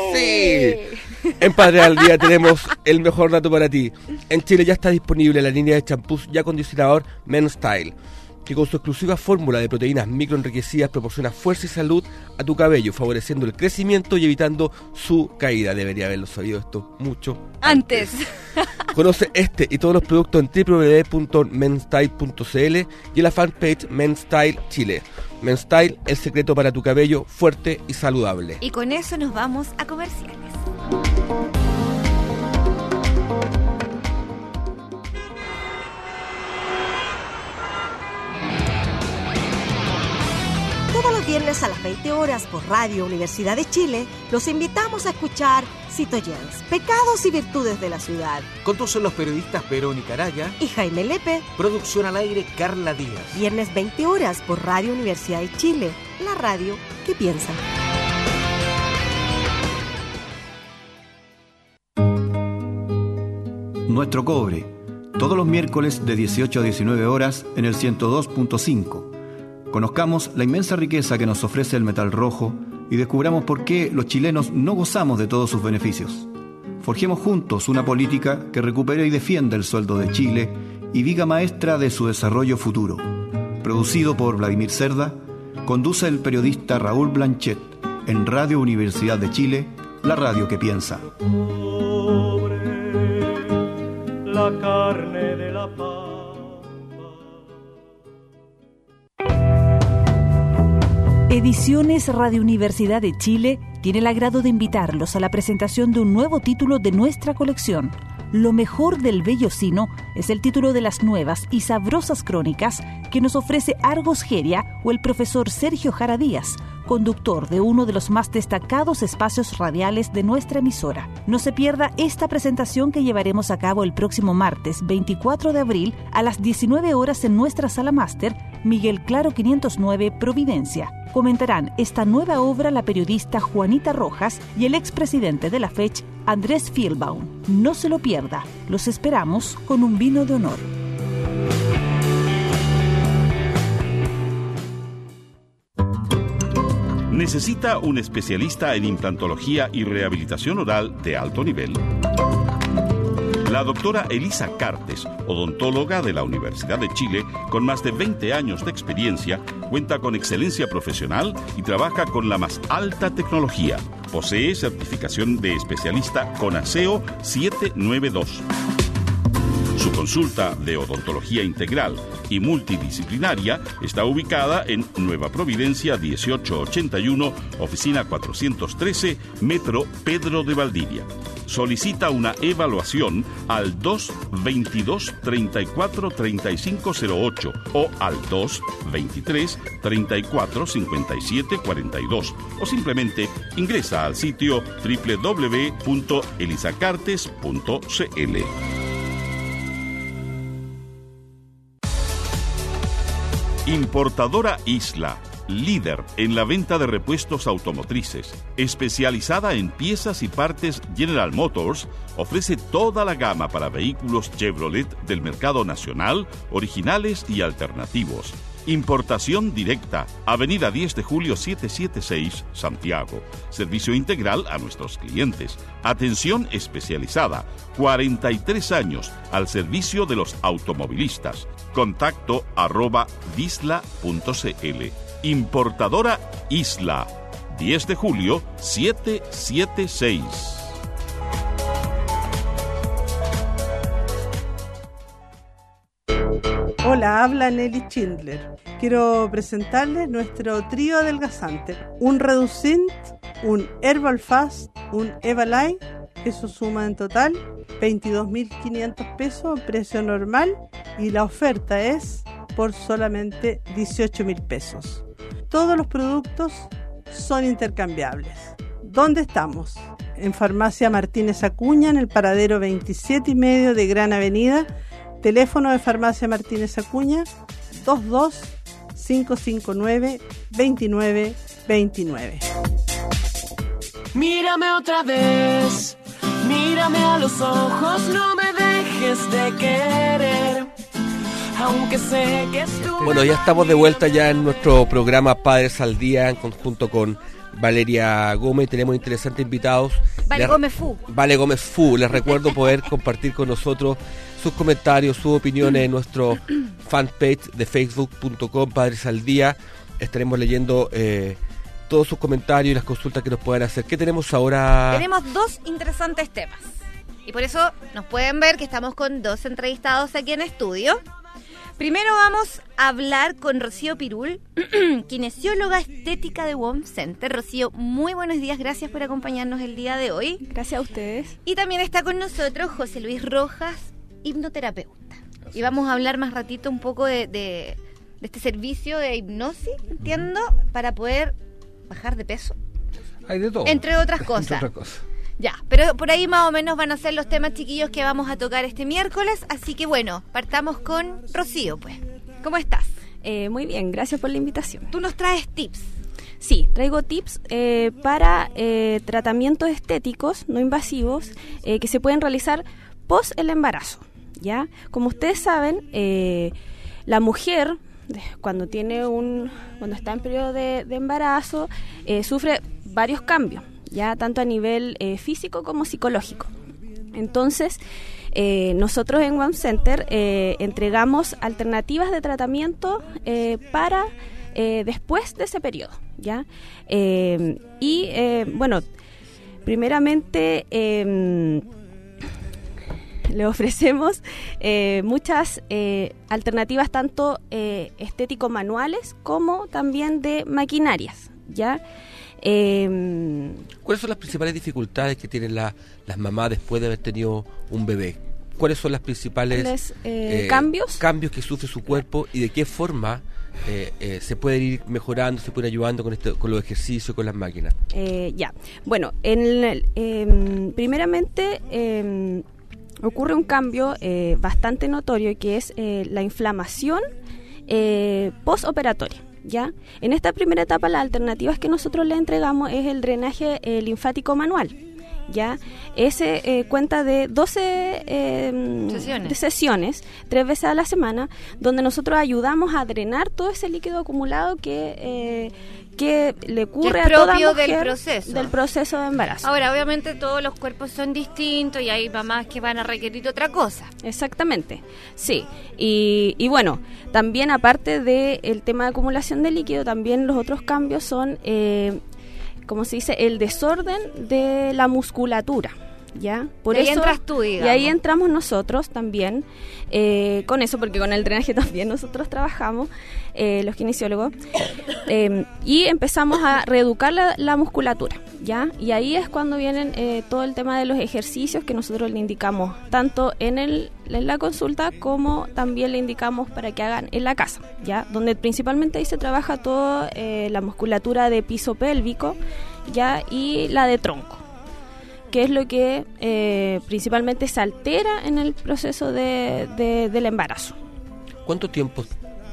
Sí. En Padres al Día tenemos el mejor dato para ti. En Chile ya está disponible la línea de champús y acondicionador Men Style, que con su exclusiva fórmula de proteínas microenriquecidas proporciona fuerza y salud a tu cabello, favoreciendo el crecimiento y evitando su caída. Debería haberlo sabido esto mucho antes. Antes. Conoce este y todos los productos en doble u doble u doble u punto menstyle punto c l y en la fanpage Men Style Chile. Men Style, el secreto para tu cabello fuerte y saludable. Y con eso nos vamos a comerciales. Todos los viernes a las veinte horas por Radio Universidad de Chile, los invitamos a escuchar Citoyens, Pecados y Virtudes de la Ciudad. Conducen los periodistas Verónica Araya y Jaime Lepe. Producción al aire Carla Díaz. Viernes veinte horas por Radio Universidad de Chile, la radio que piensa. Nuestro cobre, todos los miércoles de dieciocho a diecinueve horas en el ciento dos punto cinco. Conozcamos la inmensa riqueza que nos ofrece el metal rojo y descubramos por qué los chilenos no gozamos de todos sus beneficios. Forjemos juntos una política que recupere y defienda el sueldo de Chile y viga maestra de su desarrollo futuro. Producido por Vladimir Cerda, conduce el periodista Raúl Blanchet en Radio Universidad de Chile, la radio que piensa. Sobre la carne de la paz. Ediciones Radio Universidad de Chile tiene el agrado de invitarlos a la presentación de un nuevo título de nuestra colección. Lo mejor del Bellocino es el título de las nuevas y sabrosas crónicas que nos ofrece Argos Geria o el profesor Sergio Jara Díaz, conductor de uno de los más destacados espacios radiales de nuestra emisora. No se pierda esta presentación que llevaremos a cabo el próximo martes veinticuatro de abril a las diecinueve horas en nuestra sala máster Miguel Claro quinientos nueve, Providencia. Comentarán esta nueva obra la periodista Juanita Rojas y el expresidente de la F E C H, Andrés Fielbaum. No se lo pierda. Los esperamos con un vino de honor. ¿Necesita un especialista en implantología y rehabilitación oral de alto nivel? La doctora Elisa Cartes, odontóloga de la Universidad de Chile, con más de veinte años de experiencia, cuenta con excelencia profesional y trabaja con la más alta tecnología. Posee certificación de especialista CONASEO setecientos noventa y dos. Su consulta de odontología integral y multidisciplinaria está ubicada en Nueva Providencia dieciocho ochenta y uno, oficina cuatrocientos trece, Metro Pedro de Valdivia. Solicita una evaluación al dos veintidós treinta y cuatro treinta y cinco cero ocho o al dos veintitrés treinta y cuatro cincuenta y siete cuarenta y dos o simplemente ingresa al sitio doble u doble u doble u punto elisacartes punto c l. Importadora Isla, líder en la venta de repuestos automotrices, especializada en piezas y partes General Motors, ofrece toda la gama para vehículos Chevrolet del mercado nacional, originales y alternativos. Importación directa, Avenida diez de julio setecientos setenta y seis, Santiago. Servicio integral a nuestros clientes. Atención especializada, cuarenta y tres años al servicio de los automovilistas. Contacto arroba disla punto c l. Importadora Isla, diez de julio setecientos setenta y seis. Hola, habla Nelly Schindler. Quiero presentarles nuestro trío adelgazante. Un Reducint, un Herbal Fast, un Evalai. Eso suma en total veintidós mil quinientos pesos, precio normal. Y la oferta es por solamente dieciocho mil pesos. Todos los productos son intercambiables. ¿Dónde estamos? En Farmacia Martínez Acuña, en el paradero veintisiete y medio de Gran Avenida. Teléfono de Farmacia Martínez Acuña, dos dos cinco cinco nueve dos nueve dos nueve. Mírame otra vez, mírame a los ojos, no me dejes de querer, aunque sé que estuve... Bueno, ya estamos de vuelta ya en nuestro programa Padres al Día, en conjunto con Valeria Gómez. Tenemos interesantes invitados. Vale Les, Gómez Fu. Vale Gómez Fu. Les recuerdo poder compartir con nosotros sus comentarios, sus opiniones en nuestro fanpage de facebook punto com Padres al Día. Estaremos leyendo eh, todos sus comentarios y las consultas que nos puedan hacer. ¿Qué tenemos ahora? Tenemos dos interesantes temas. Y por eso nos pueden ver que estamos con dos entrevistados aquí en estudio. Primero vamos a hablar con Rocío Pirul, kinesióloga estética de W O M Center. Rocío, muy buenos días, gracias por acompañarnos el día de hoy. Gracias a ustedes. Y también está con nosotros José Luis Rojas, hipnoterapeuta. Y vamos a hablar más ratito un poco de, de, de este servicio de hipnosis, entiendo, para poder bajar de peso. Hay de todo. Entre otras cosas. Entre otras cosas. Ya, pero por ahí más o menos van a ser los temas chiquillos que vamos a tocar este miércoles, así que bueno, partamos con Rocío, pues. ¿Cómo estás? Eh, muy bien, gracias por la invitación. Tú nos traes tips. Sí, traigo tips eh, para eh, tratamientos estéticos no invasivos eh, que se pueden realizar post el embarazo, ¿ya? Como ustedes saben, eh, la mujer cuando tiene un cuando está en periodo de, de embarazo eh, sufre varios cambios, ya tanto a nivel eh, físico como psicológico. Entonces, eh, nosotros en W O M Center eh, entregamos alternativas de tratamiento eh, para eh, después de ese periodo, ¿ya? Eh, y, eh, bueno, primeramente eh, le ofrecemos eh, muchas eh, alternativas tanto eh, estético-manuales como también de maquinarias, ¿ya? Eh, ¿Cuáles son las principales dificultades que tienen la, las mamás después de haber tenido un bebé? ¿Cuáles son las principales les, eh, eh, cambios cambios que sufre su cuerpo y de qué forma eh, eh, se puede ir mejorando, se puede ir ayudando con, este, con los ejercicios, con las máquinas? Eh, ya, bueno, en el, eh, primeramente eh, ocurre un cambio eh, bastante notorio que es eh, la inflamación eh, postoperatoria. ¿Ya? En esta primera etapa las alternativas que nosotros le entregamos es el drenaje eh, linfático manual. ¿Ya? Ese eh, cuenta de doce eh, sesiones. De sesiones, tres veces a la semana, donde nosotros ayudamos a drenar todo ese líquido acumulado que, eh, que le ocurre a toda mujer del proceso. del proceso de embarazo. Ahora, obviamente todos los cuerpos son distintos y hay mamás que van a requerir otra cosa. Exactamente, sí. Y, y bueno, también aparte del tema de acumulación de líquido, también los otros cambios son... Eh, como se dice, el desorden de la musculatura, ¿ya? Por y ahí eso, entras tú, digamos. Y ahí entramos nosotros también, eh, con eso, porque con el drenaje también nosotros trabajamos, eh, los kinesiólogos, eh, y empezamos a reeducar la, la musculatura, ¿ya? Y ahí es cuando vienen eh, todo el tema de los ejercicios que nosotros le indicamos, tanto en, el, en la consulta como también le indicamos para que hagan en la casa, ¿ya? Donde principalmente ahí se trabaja toda eh, la musculatura de piso pélvico, ¿ya? Y la de tronco, que es lo que eh, principalmente se altera en el proceso de, de, del embarazo. ¿Cuánto tiempo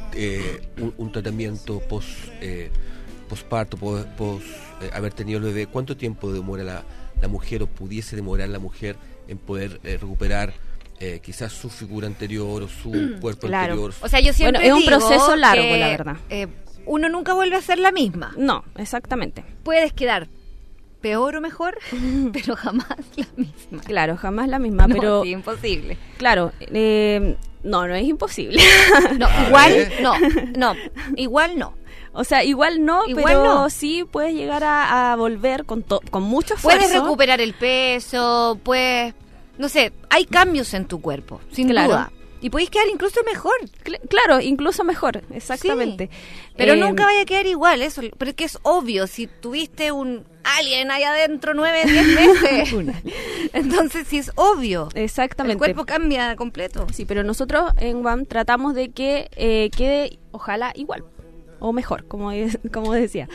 eh, un, un tratamiento post eh, posparto, post, post eh, haber tenido el bebé, cuánto tiempo demora la, la mujer o pudiese demorar la mujer en poder eh, recuperar eh, quizás su figura anterior o su cuerpo claro. anterior? O sea, yo siempre bueno, es un digo proceso largo, que, la verdad. Eh, uno nunca vuelve a ser la misma. No, exactamente. Puedes quedar peor o mejor, pero jamás la misma. Claro, jamás la misma, no, pero... sí, imposible. Claro, eh, no, no es imposible. No, igual no, no, igual no. O sea, igual no, igual pero no. sí puedes llegar a, a volver con, to, con mucho esfuerzo. Puedes recuperar el peso, puedes... No sé, hay cambios en tu cuerpo, sin claro. duda. Y podéis quedar incluso mejor. Cl- claro, incluso mejor, exactamente. Sí, pero eh, nunca vaya a quedar igual, eso. Pero es que es obvio, si tuviste un alien ahí adentro nueve, diez meses, entonces sí es obvio. Exactamente. El cuerpo cambia completo. Sí, pero nosotros en U A M tratamos de que eh, quede, ojalá, igual. O mejor, como, como decía.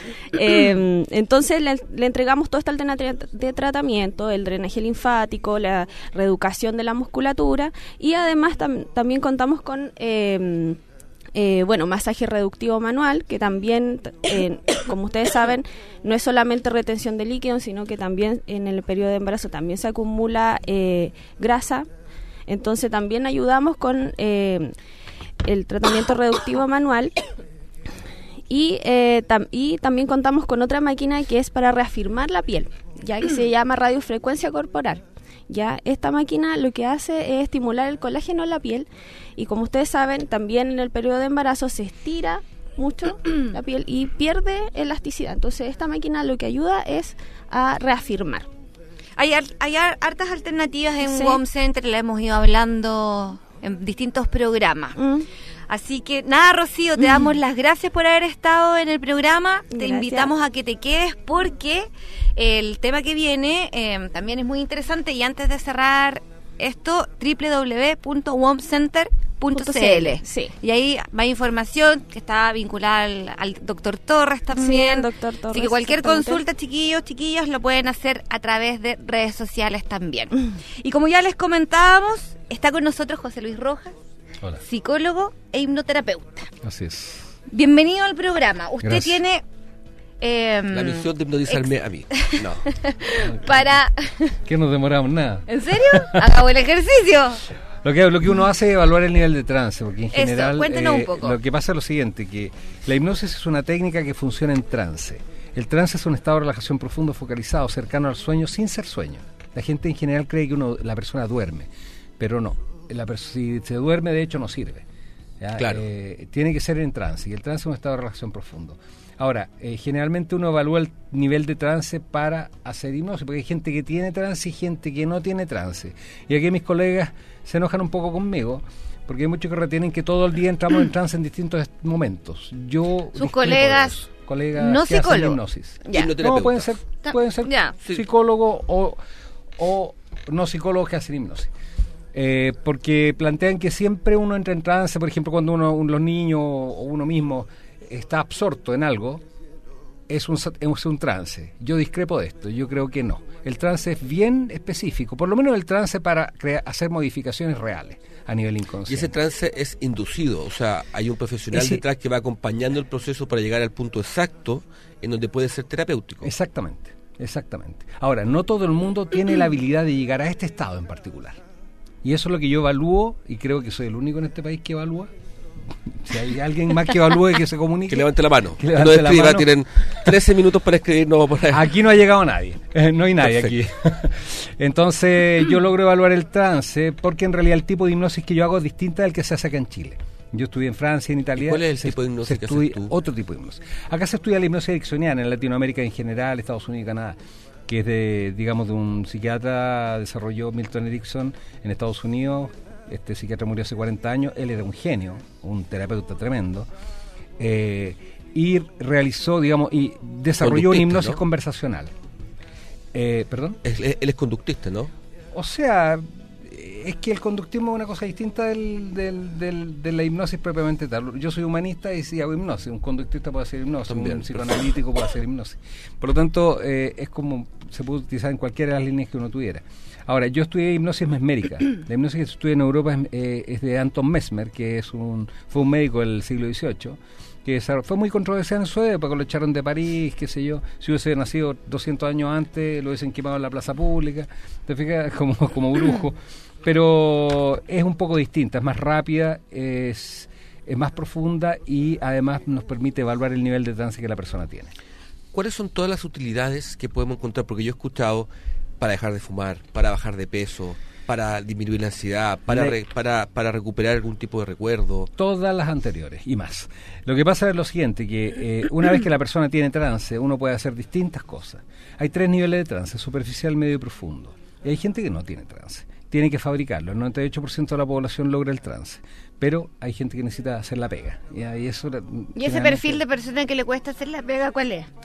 Eh, entonces le, le entregamos toda esta alternativa de tratamiento, el drenaje linfático, la reeducación de la musculatura y además tam, también contamos con, eh, eh, bueno, masaje reductivo manual, que también, eh, como ustedes saben, no es solamente retención de líquido, sino que también en el periodo de embarazo también se acumula eh, grasa. Entonces también ayudamos con eh, el tratamiento reductivo manual. Y, eh, tam- y también contamos con otra máquina que es para reafirmar la piel, ya que se llama radiofrecuencia corporal. Ya esta máquina lo que hace es estimular el colágeno en la piel y como ustedes saben, también en el periodo de embarazo se estira mucho la piel y pierde elasticidad. Entonces esta máquina lo que ayuda es a reafirmar. Hay, har- hay har- hartas alternativas en Sí. W O M Center, la hemos ido hablando en distintos programas. Mm. Así que nada, Rocío, te damos las gracias por haber estado en el programa. Te Gracias. invitamos a que te quedes porque el tema que viene eh, también es muy interesante. Y antes de cerrar esto, doble u doble u doble u punto w o m center punto c l. Sí. Y ahí va información que está vinculada al, al doctor Torres también. Sí, el doctor Torres, Así que cualquier exactamente. consulta, chiquillos, chiquillas, lo pueden hacer a través de redes sociales también. Y como ya les comentábamos, está con nosotros José Luis Rojas. Hola. Psicólogo e hipnoterapeuta. Así es. Bienvenido al programa. Usted Gracias. tiene... Eh, La misión de hipnotizarme a mí. No. para... Que no demoramos nada. ¿En serio? Hagamos el ejercicio. Lo que, lo que uno hace es evaluar el nivel de trance, porque en Eso, general cuéntenos un poco. lo que pasa es lo siguiente, que la hipnosis es una técnica que funciona en trance. El trance es un estado de relajación profundo, focalizado, cercano al sueño, sin ser sueño. La gente en general cree que uno, la persona duerme, pero no. La pers- si se duerme, de hecho, no sirve. ¿Ya? Claro. Eh, tiene que ser en trance, y el trance es un estado de relajación profundo. Ahora, eh, generalmente uno evalúa el nivel de trance para hacer hipnosis, porque hay gente que tiene trance y gente que no tiene trance. Y aquí mis colegas se enojan un poco conmigo, porque hay muchos que retienen que todo el día entramos en trance en distintos est- momentos. Yo Sus discrepo de colegas eso. colegas no que hacen psicólogos. hipnosis. Ya. No, pueden ser, pueden ser Ya. psicólogos o, o no psicólogos que hacen hipnosis. Eh, porque plantean que siempre uno entra en trance, por ejemplo, cuando uno, un, los niños o uno mismo está absorto en algo, es un, es un trance. Yo discrepo de esto, yo creo que no. El trance es bien específico, por lo menos el trance para crea, hacer modificaciones reales a nivel inconsciente. Y ese trance es inducido, o sea, hay un profesional ese, detrás que va acompañando el proceso para llegar al punto exacto en donde puede ser terapéutico. Exactamente, exactamente. Ahora, no todo el mundo tiene la habilidad de llegar a este estado en particular. Y eso es lo que yo evalúo, y creo que soy el único en este país que evalúa. Si hay alguien más que evalúe, que se comunique. Que levante la mano. Que levante no escriba, la mano. Tienen trece minutos para escribir. No, por ahí. Aquí no ha llegado nadie. Eh, no hay nadie Perfecto. aquí. Entonces, yo logro evaluar el trance, porque en realidad el tipo de hipnosis que yo hago es distinta del que se hace acá en Chile. Yo estudié en Francia, en Italia. ¿Y cuál es el se, tipo de hipnosis que estudia, haces tú? Otro tipo de hipnosis. Acá se estudia la hipnosis ericksoniana en Latinoamérica en general, Estados Unidos y Canadá, que es de, digamos, de un psiquiatra, desarrolló Milton Erickson en Estados Unidos. Este psiquiatra murió hace cuarenta años, él era un genio, un terapeuta tremendo, eh, y realizó, digamos, y desarrolló una hipnosis, ¿no?, conversacional. Eh, ¿Perdón? Es, él es conductista, ¿no? O sea, es que el conductismo es una cosa distinta del, del, del, de la hipnosis propiamente tal. Yo soy humanista y sí hago hipnosis, un conductista puede hacer hipnosis, también, un psicoanalítico puede hacer hipnosis. Por lo tanto, eh, es como se puede utilizar en cualquiera de las líneas que uno tuviera. Ahora, yo estudié hipnosis mesmérica. La hipnosis que estudié en Europa es, eh, es de Anton Mesmer, que es un fue un médico del siglo dieciocho, que fue muy controversial en su época, lo echaron de París, qué sé yo. Si hubiese nacido doscientos años antes, lo hubiesen quemado en la plaza pública, te fijas, como, como brujo. Pero es un poco distinta, es más rápida, es, es más profunda y además nos permite evaluar el nivel de trance que la persona tiene. ¿Cuáles son todas las utilidades que podemos encontrar? Porque yo he escuchado para dejar de fumar, para bajar de peso, para disminuir la ansiedad, para, re, para, para recuperar algún tipo de recuerdo. Todas las anteriores y más. Lo que pasa es lo siguiente, que eh, una vez que la persona tiene trance, uno puede hacer distintas cosas. Hay tres niveles de trance, superficial, medio y profundo. Y hay gente que no tiene trance. Tiene que fabricarlo. El noventa y ocho por ciento de la población logra el trance. Pero hay gente que necesita hacer la pega. Y, y, eso, ¿Y ese perfil de persona que le cuesta hacer la pega, cuál es?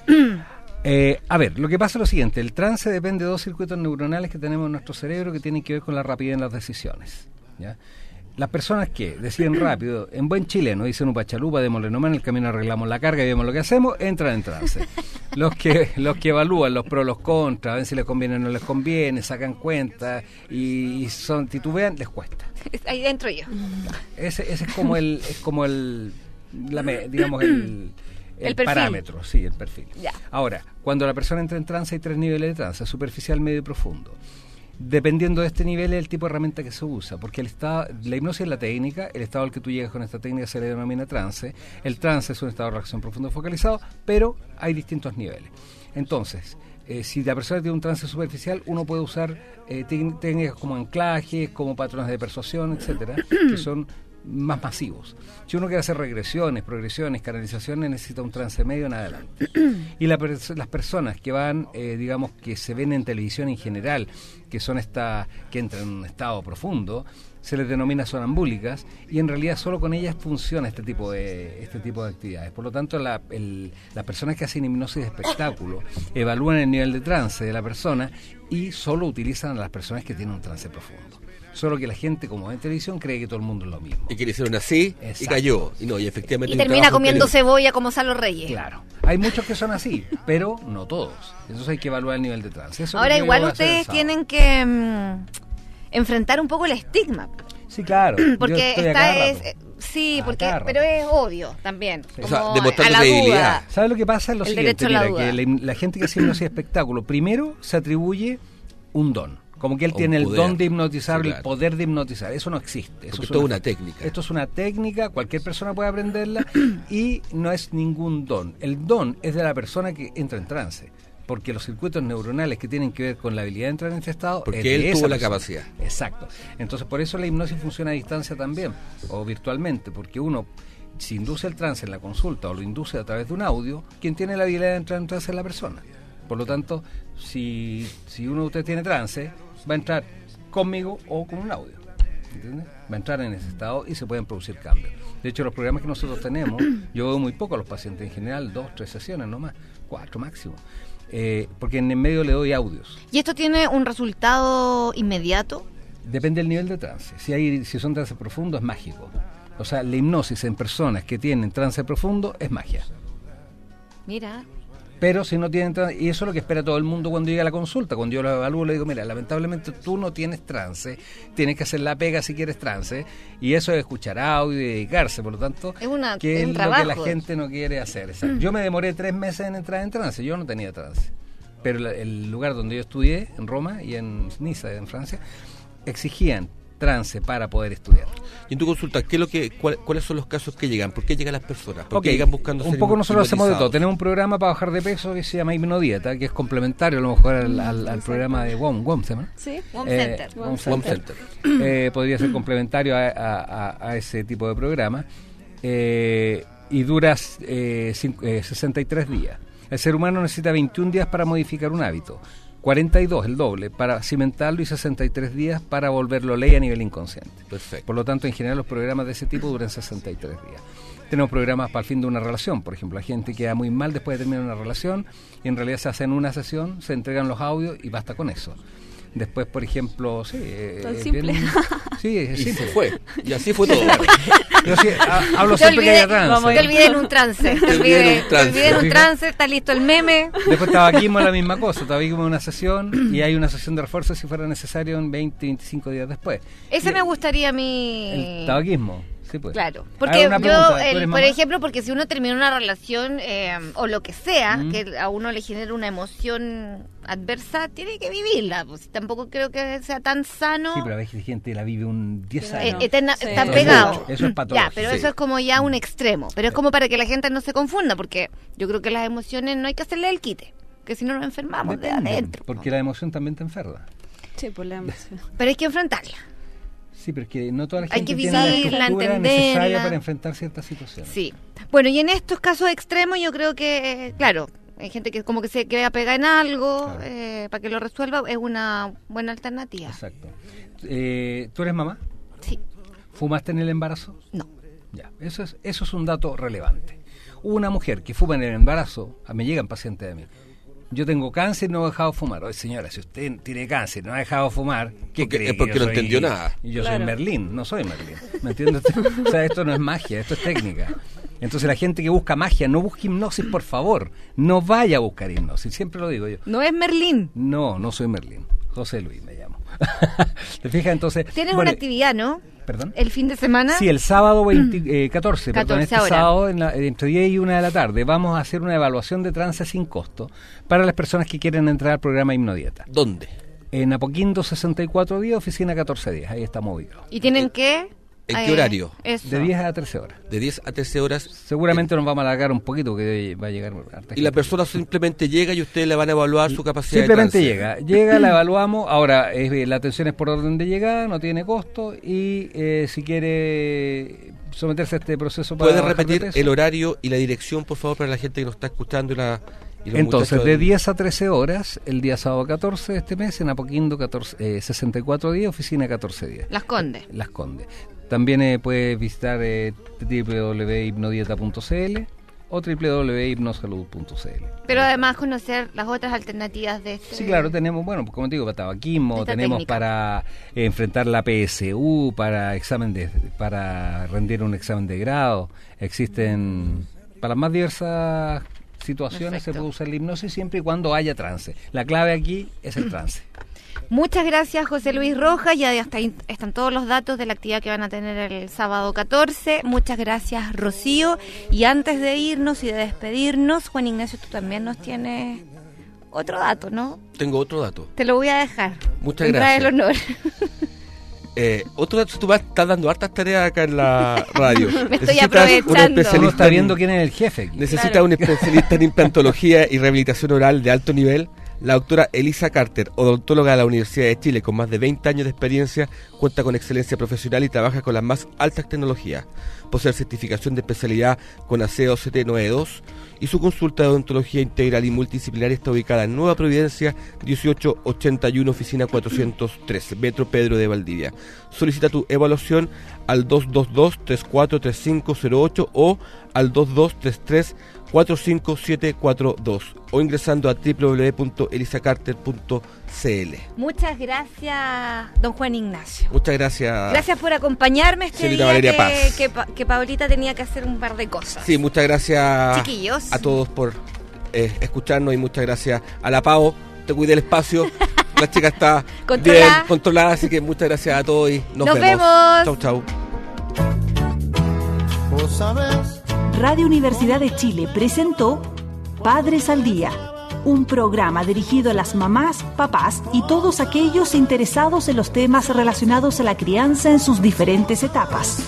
Eh, a ver, lo que pasa es lo siguiente, el trance depende de dos circuitos neuronales que tenemos en nuestro cerebro que tienen que ver con la rapidez en las decisiones, ¿ya? Las personas que deciden rápido, en buen chileno, dicen upachalupa, démosle nomás, en el camino arreglamos la carga y vemos lo que hacemos, entran en trance. Los que los que evalúan los pros, los contras, ven si les conviene o no les conviene, sacan cuentas y, y son titubean, les cuesta. Ahí entro yo. Ese, ese es como el, es como el, la, digamos el... El, el parámetro, sí, el perfil. Ya. Ahora, cuando la persona entra en trance hay tres niveles de trance, superficial, medio y profundo. Dependiendo de este nivel es el tipo de herramienta que se usa, porque el estado, la hipnosis es la técnica, el estado al que tú llegas con esta técnica se le denomina trance. El trance es un estado de relajación profundo focalizado, pero hay distintos niveles. Entonces, eh, si la persona tiene un trance superficial, uno puede usar eh, técnicas como anclajes, como patrones de persuasión, etcétera, que son más masivos. Si uno quiere hacer regresiones, progresiones, canalizaciones, necesita un trance medio en adelante. Y la, las personas que van, eh, digamos, que se ven en televisión en general, que son esta, que entran en un estado profundo, se les denomina sonambúlicas, y en realidad solo con ellas funciona este tipo de este tipo de actividades. Por lo tanto, la, el, las personas que hacen hipnosis de espectáculo evalúan el nivel de trance de la persona y solo utilizan a las personas que tienen un trance profundo. Solo que la gente, como en televisión, cree que todo el mundo es lo mismo. Y que le hicieron así, exacto, y cayó. Y no, y efectivamente. Y termina comiendo cebolla como Salo Reyes. Claro. Hay muchos que son así, pero no todos. Entonces hay que evaluar el nivel de trance. Eso Ahora, igual ustedes tienen que mmm, enfrentar un poco el estigma. Sí, claro. Porque esta es. Eh, sí, porque, pero es obvio también. Sí. Como o sea, demostrando a la credibilidad. duda. ¿Sabes lo que pasa? Es lo el siguiente, mira, la que la, la gente que hace hipnosis de espectáculo, primero se atribuye un don. Como que él un tiene poder. el don de hipnotizar, sí, claro, el poder de hipnotizar. Eso no existe. Eso es toda una, una técnica. Esto es una técnica, cualquier persona puede aprenderla y no es ningún don. El don es de la persona que entra en trance, porque los circuitos neuronales que tienen que ver con la habilidad de entrar en este estado... Porque es de él esa tuvo la persona. capacidad. Exacto. Entonces, por eso la hipnosis funciona a distancia también, o virtualmente, porque uno, si induce el trance en la consulta o lo induce a través de un audio, quien tiene la habilidad de entrar en trance es la persona. Por lo tanto, si, si uno de ustedes tiene trance, va a entrar conmigo o con un audio, ¿entiendes? Va a entrar en ese estado y se pueden producir cambios. De hecho, los programas que nosotros tenemos, yo veo muy poco a los pacientes en general, dos, tres sesiones nomás, cuatro máximo, eh, porque en el medio le doy audios. ¿Y esto tiene un resultado inmediato? Depende del nivel de trance. Si hay, si son trances profundos, es mágico. O sea, la hipnosis en personas que tienen trance profundo es magia. Mira. Pero si no tienen trance, y eso es lo que espera todo el mundo cuando llega a la consulta. Cuando yo lo evalúo, le digo, mira, lamentablemente tú no tienes trance, tienes que hacer la pega si quieres trance, y eso es escuchar audio y dedicarse, por lo tanto, es una, que es un lo trabajo. que la gente no quiere hacer. Mm. Yo me demoré tres meses en entrar en trance, yo no tenía trance. Pero la, el lugar donde yo estudié, en Roma y en Niza, en Francia, exigían trance para poder estudiar. Y en tu consulta, ¿qué es lo que, cuál, ¿cuáles son los casos que llegan? ¿Por qué llegan las personas? ¿Por qué okay. llegan buscando Un ser poco nosotros hacemos de todo. hipnotizados? Tenemos un programa para bajar de peso que se llama Hipnodieta, que es complementario a lo mejor al, al, al programa de W O M, W O M ¿se llama? Sí, W O M eh, Center. W O M Center. Eh, podría ser complementario a, a, a, a ese tipo de programa. Eh, y dura eh, cinco, eh, sesenta y tres días. El ser humano necesita veintiún días para modificar un hábito. cuarenta y dos, el doble, para cimentarlo y sesenta y tres días para volverlo ley a nivel inconsciente. Perfecto. Por lo tanto, en general los programas de ese tipo duran sesenta y tres días. Tenemos programas para el fin de una relación, por ejemplo, la gente queda muy mal después de terminar una relación y en realidad se hace en una sesión, se entregan los audios y basta con eso. Después, por ejemplo, sí, Tan eh, simple. Bien, sí, es Y simple. se fue. Y así fue todo. Yo sí, ha, hablo Te siempre que olvidé, haya trance. te olvidé en un trance. Te olvidé, te olvidé en un trance, está listo el meme. Después tabaquismo es la misma cosa, tabaquismo es una sesión y hay una sesión de refuerzo si fuera necesario en veinte, veinticinco días después. Ese y me gustaría a mí. El tabaquismo. Sí, pues. Claro, porque una yo, pregunta, ¿tú el, eres por mamá? ejemplo, porque si uno termina una relación eh, o lo que sea, Mm. que a uno le genera una emoción adversa, tiene que vivirla. Pues tampoco creo que sea tan sano. Sí, pero a veces gente la vive un diez Eh, años. eterna- Sí. Están Eso es pegados. mucho, eso es patológico. Ya, pero Sí. eso es como ya un extremo. Pero es como para que la gente no se confunda, porque yo creo que las emociones no hay que hacerle el quite, que si no nos enfermamos de Depende, adentro. porque la emoción también te enferma. Sí, por la emoción. Pero hay que enfrentarla. Sí, pero es que no toda la Hay gente que tiene la vivirla, estructura entenderla. necesaria para enfrentar ciertas situaciones. Sí. Bueno, y en estos casos extremos yo creo que, claro, hay gente que como que se queda pegada en algo, Claro. eh, para que lo resuelva, es una buena alternativa. Exacto. Eh, ¿Tú eres mamá? Sí. ¿Fumaste en el embarazo? No. Ya, eso es, eso es un dato relevante. Una mujer que fuma en el embarazo, a- me llegan pacientes a mí. Yo tengo cáncer y no he dejado de fumar. Oye, señora, si usted tiene cáncer y no ha dejado de fumar, ¿qué Porque- cree? es porque que yo no soy- entendió nada. Yo Claro. soy Merlín, no soy Merlín. ¿Me entiendes? O sea, esto no es magia, esto es técnica. Entonces la gente que busca magia, no busque hipnosis, por favor. No vaya a buscar hipnosis, siempre lo digo yo. No es Merlín. No, no soy Merlín. José Luis me llamo. ¿Te fijas? Entonces... Tienes bueno, una actividad, ¿no? ¿Perdón? El fin de semana. Sí, el sábado veinte, eh, catorce, perdón, catorce este ahora. sábado en la- entre diez y una de la tarde vamos a hacer una evaluación de trance sin costo para las personas que quieren entrar al programa Hipnodieta. ¿Dónde? En Apoquindo sesenta y cuatro días, oficina catorce días, ahí estamos ubicados. Y tienen que... ¿En eh, qué horario? Eso. De diez a trece horas. De diez a trece horas. Seguramente nos vamos a alargar un poquito, que va a llegar harta Y la gente. persona simplemente llega y ustedes le van a evaluar su capacidad Simplemente de llega, llega, la evaluamos. Ahora, eh, la atención es por orden de llegada, no tiene costo. Y eh, si quiere someterse a este proceso para ¿Puede bajar de repetir peso, el horario y la dirección, por favor, para la gente que nos está escuchando? Y la, y los entonces, muchachos de del- diez a trece horas, el día sábado catorce de este mes, en Apoquindo catorce, eh, sesenta y cuatro días, oficina catorce días. Las Condes. Las Condes. También eh, puede visitar eh, doble u doble u doble u punto hipnodieta punto c l o doble u doble u doble u punto hipnosalud punto c l. Pero además conocer las otras alternativas de este... Sí, claro, tenemos, bueno, como te digo, para tabaquismo, Esta tenemos técnica. para eh, enfrentar la P S U, para examen de, para rendir un examen de grado. Existen para las más diversas situaciones. Perfecto. Se puede usar la hipnosis siempre y cuando haya trance. La clave aquí es el trance. Muchas gracias, José Luis Rojas. Ya hasta ahí están todos los datos de la actividad que van a tener el sábado catorce. Muchas gracias, Rocío. Y antes de irnos y de despedirnos, Juan Ignacio, tú también nos tienes otro dato, ¿no? Tengo otro dato. Te lo voy a dejar. Muchas Tendrás gracias. el honor. Eh, otro dato, tú vas, estás dando hartas tareas acá en la radio. Me estoy Necesitas un aprovechando. Uno especialista está en- viendo quién es el jefe aquí. Necesita Claro. un especialista en implantología y rehabilitación oral de alto nivel. La doctora Elisa Carter, odontóloga de la Universidad de Chile con más de veinte años de experiencia, cuenta con excelencia profesional y trabaja con las más altas tecnologías. Posee certificación de especialidad con aseo C T noventa y dos y su consulta de odontología integral y multidisciplinaria está ubicada en Nueva Providencia, dieciocho ochenta y uno, oficina cuatrocientos trece, Metro Pedro de Valdivia. Solicita tu evaluación al dos dos dos, tres cuatro tres cinco cero ocho o al dos dos tres tres, cuatro cinco siete cuatro dos o ingresando a doble u doble u doble u punto elisa carter punto c l. Muchas gracias, don Juan Ignacio. Muchas gracias. Gracias por acompañarme este señorita día Valeria que, Paz. que, Pa- que Paulita tenía que hacer un par de cosas. Sí, muchas gracias Chiquillos. a todos por eh, escucharnos y muchas gracias a la Pao. Te cuidé el espacio. La chica está Controlada. bien controlada, así que muchas gracias a todos y nos, Nos vemos. vemos. Chau, chau. Radio Universidad de Chile presentó Padres al Día, un programa dirigido a las mamás, papás y todos aquellos interesados en los temas relacionados a la crianza en sus diferentes etapas.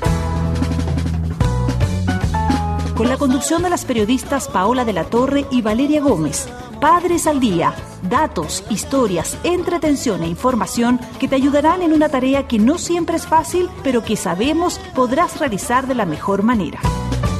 Con la conducción de las periodistas Paola de la Torre y Valeria Gómez. Padres al Día, datos, historias, entretención e información que te ayudarán en una tarea que no siempre es fácil, pero que sabemos podrás realizar de la mejor manera.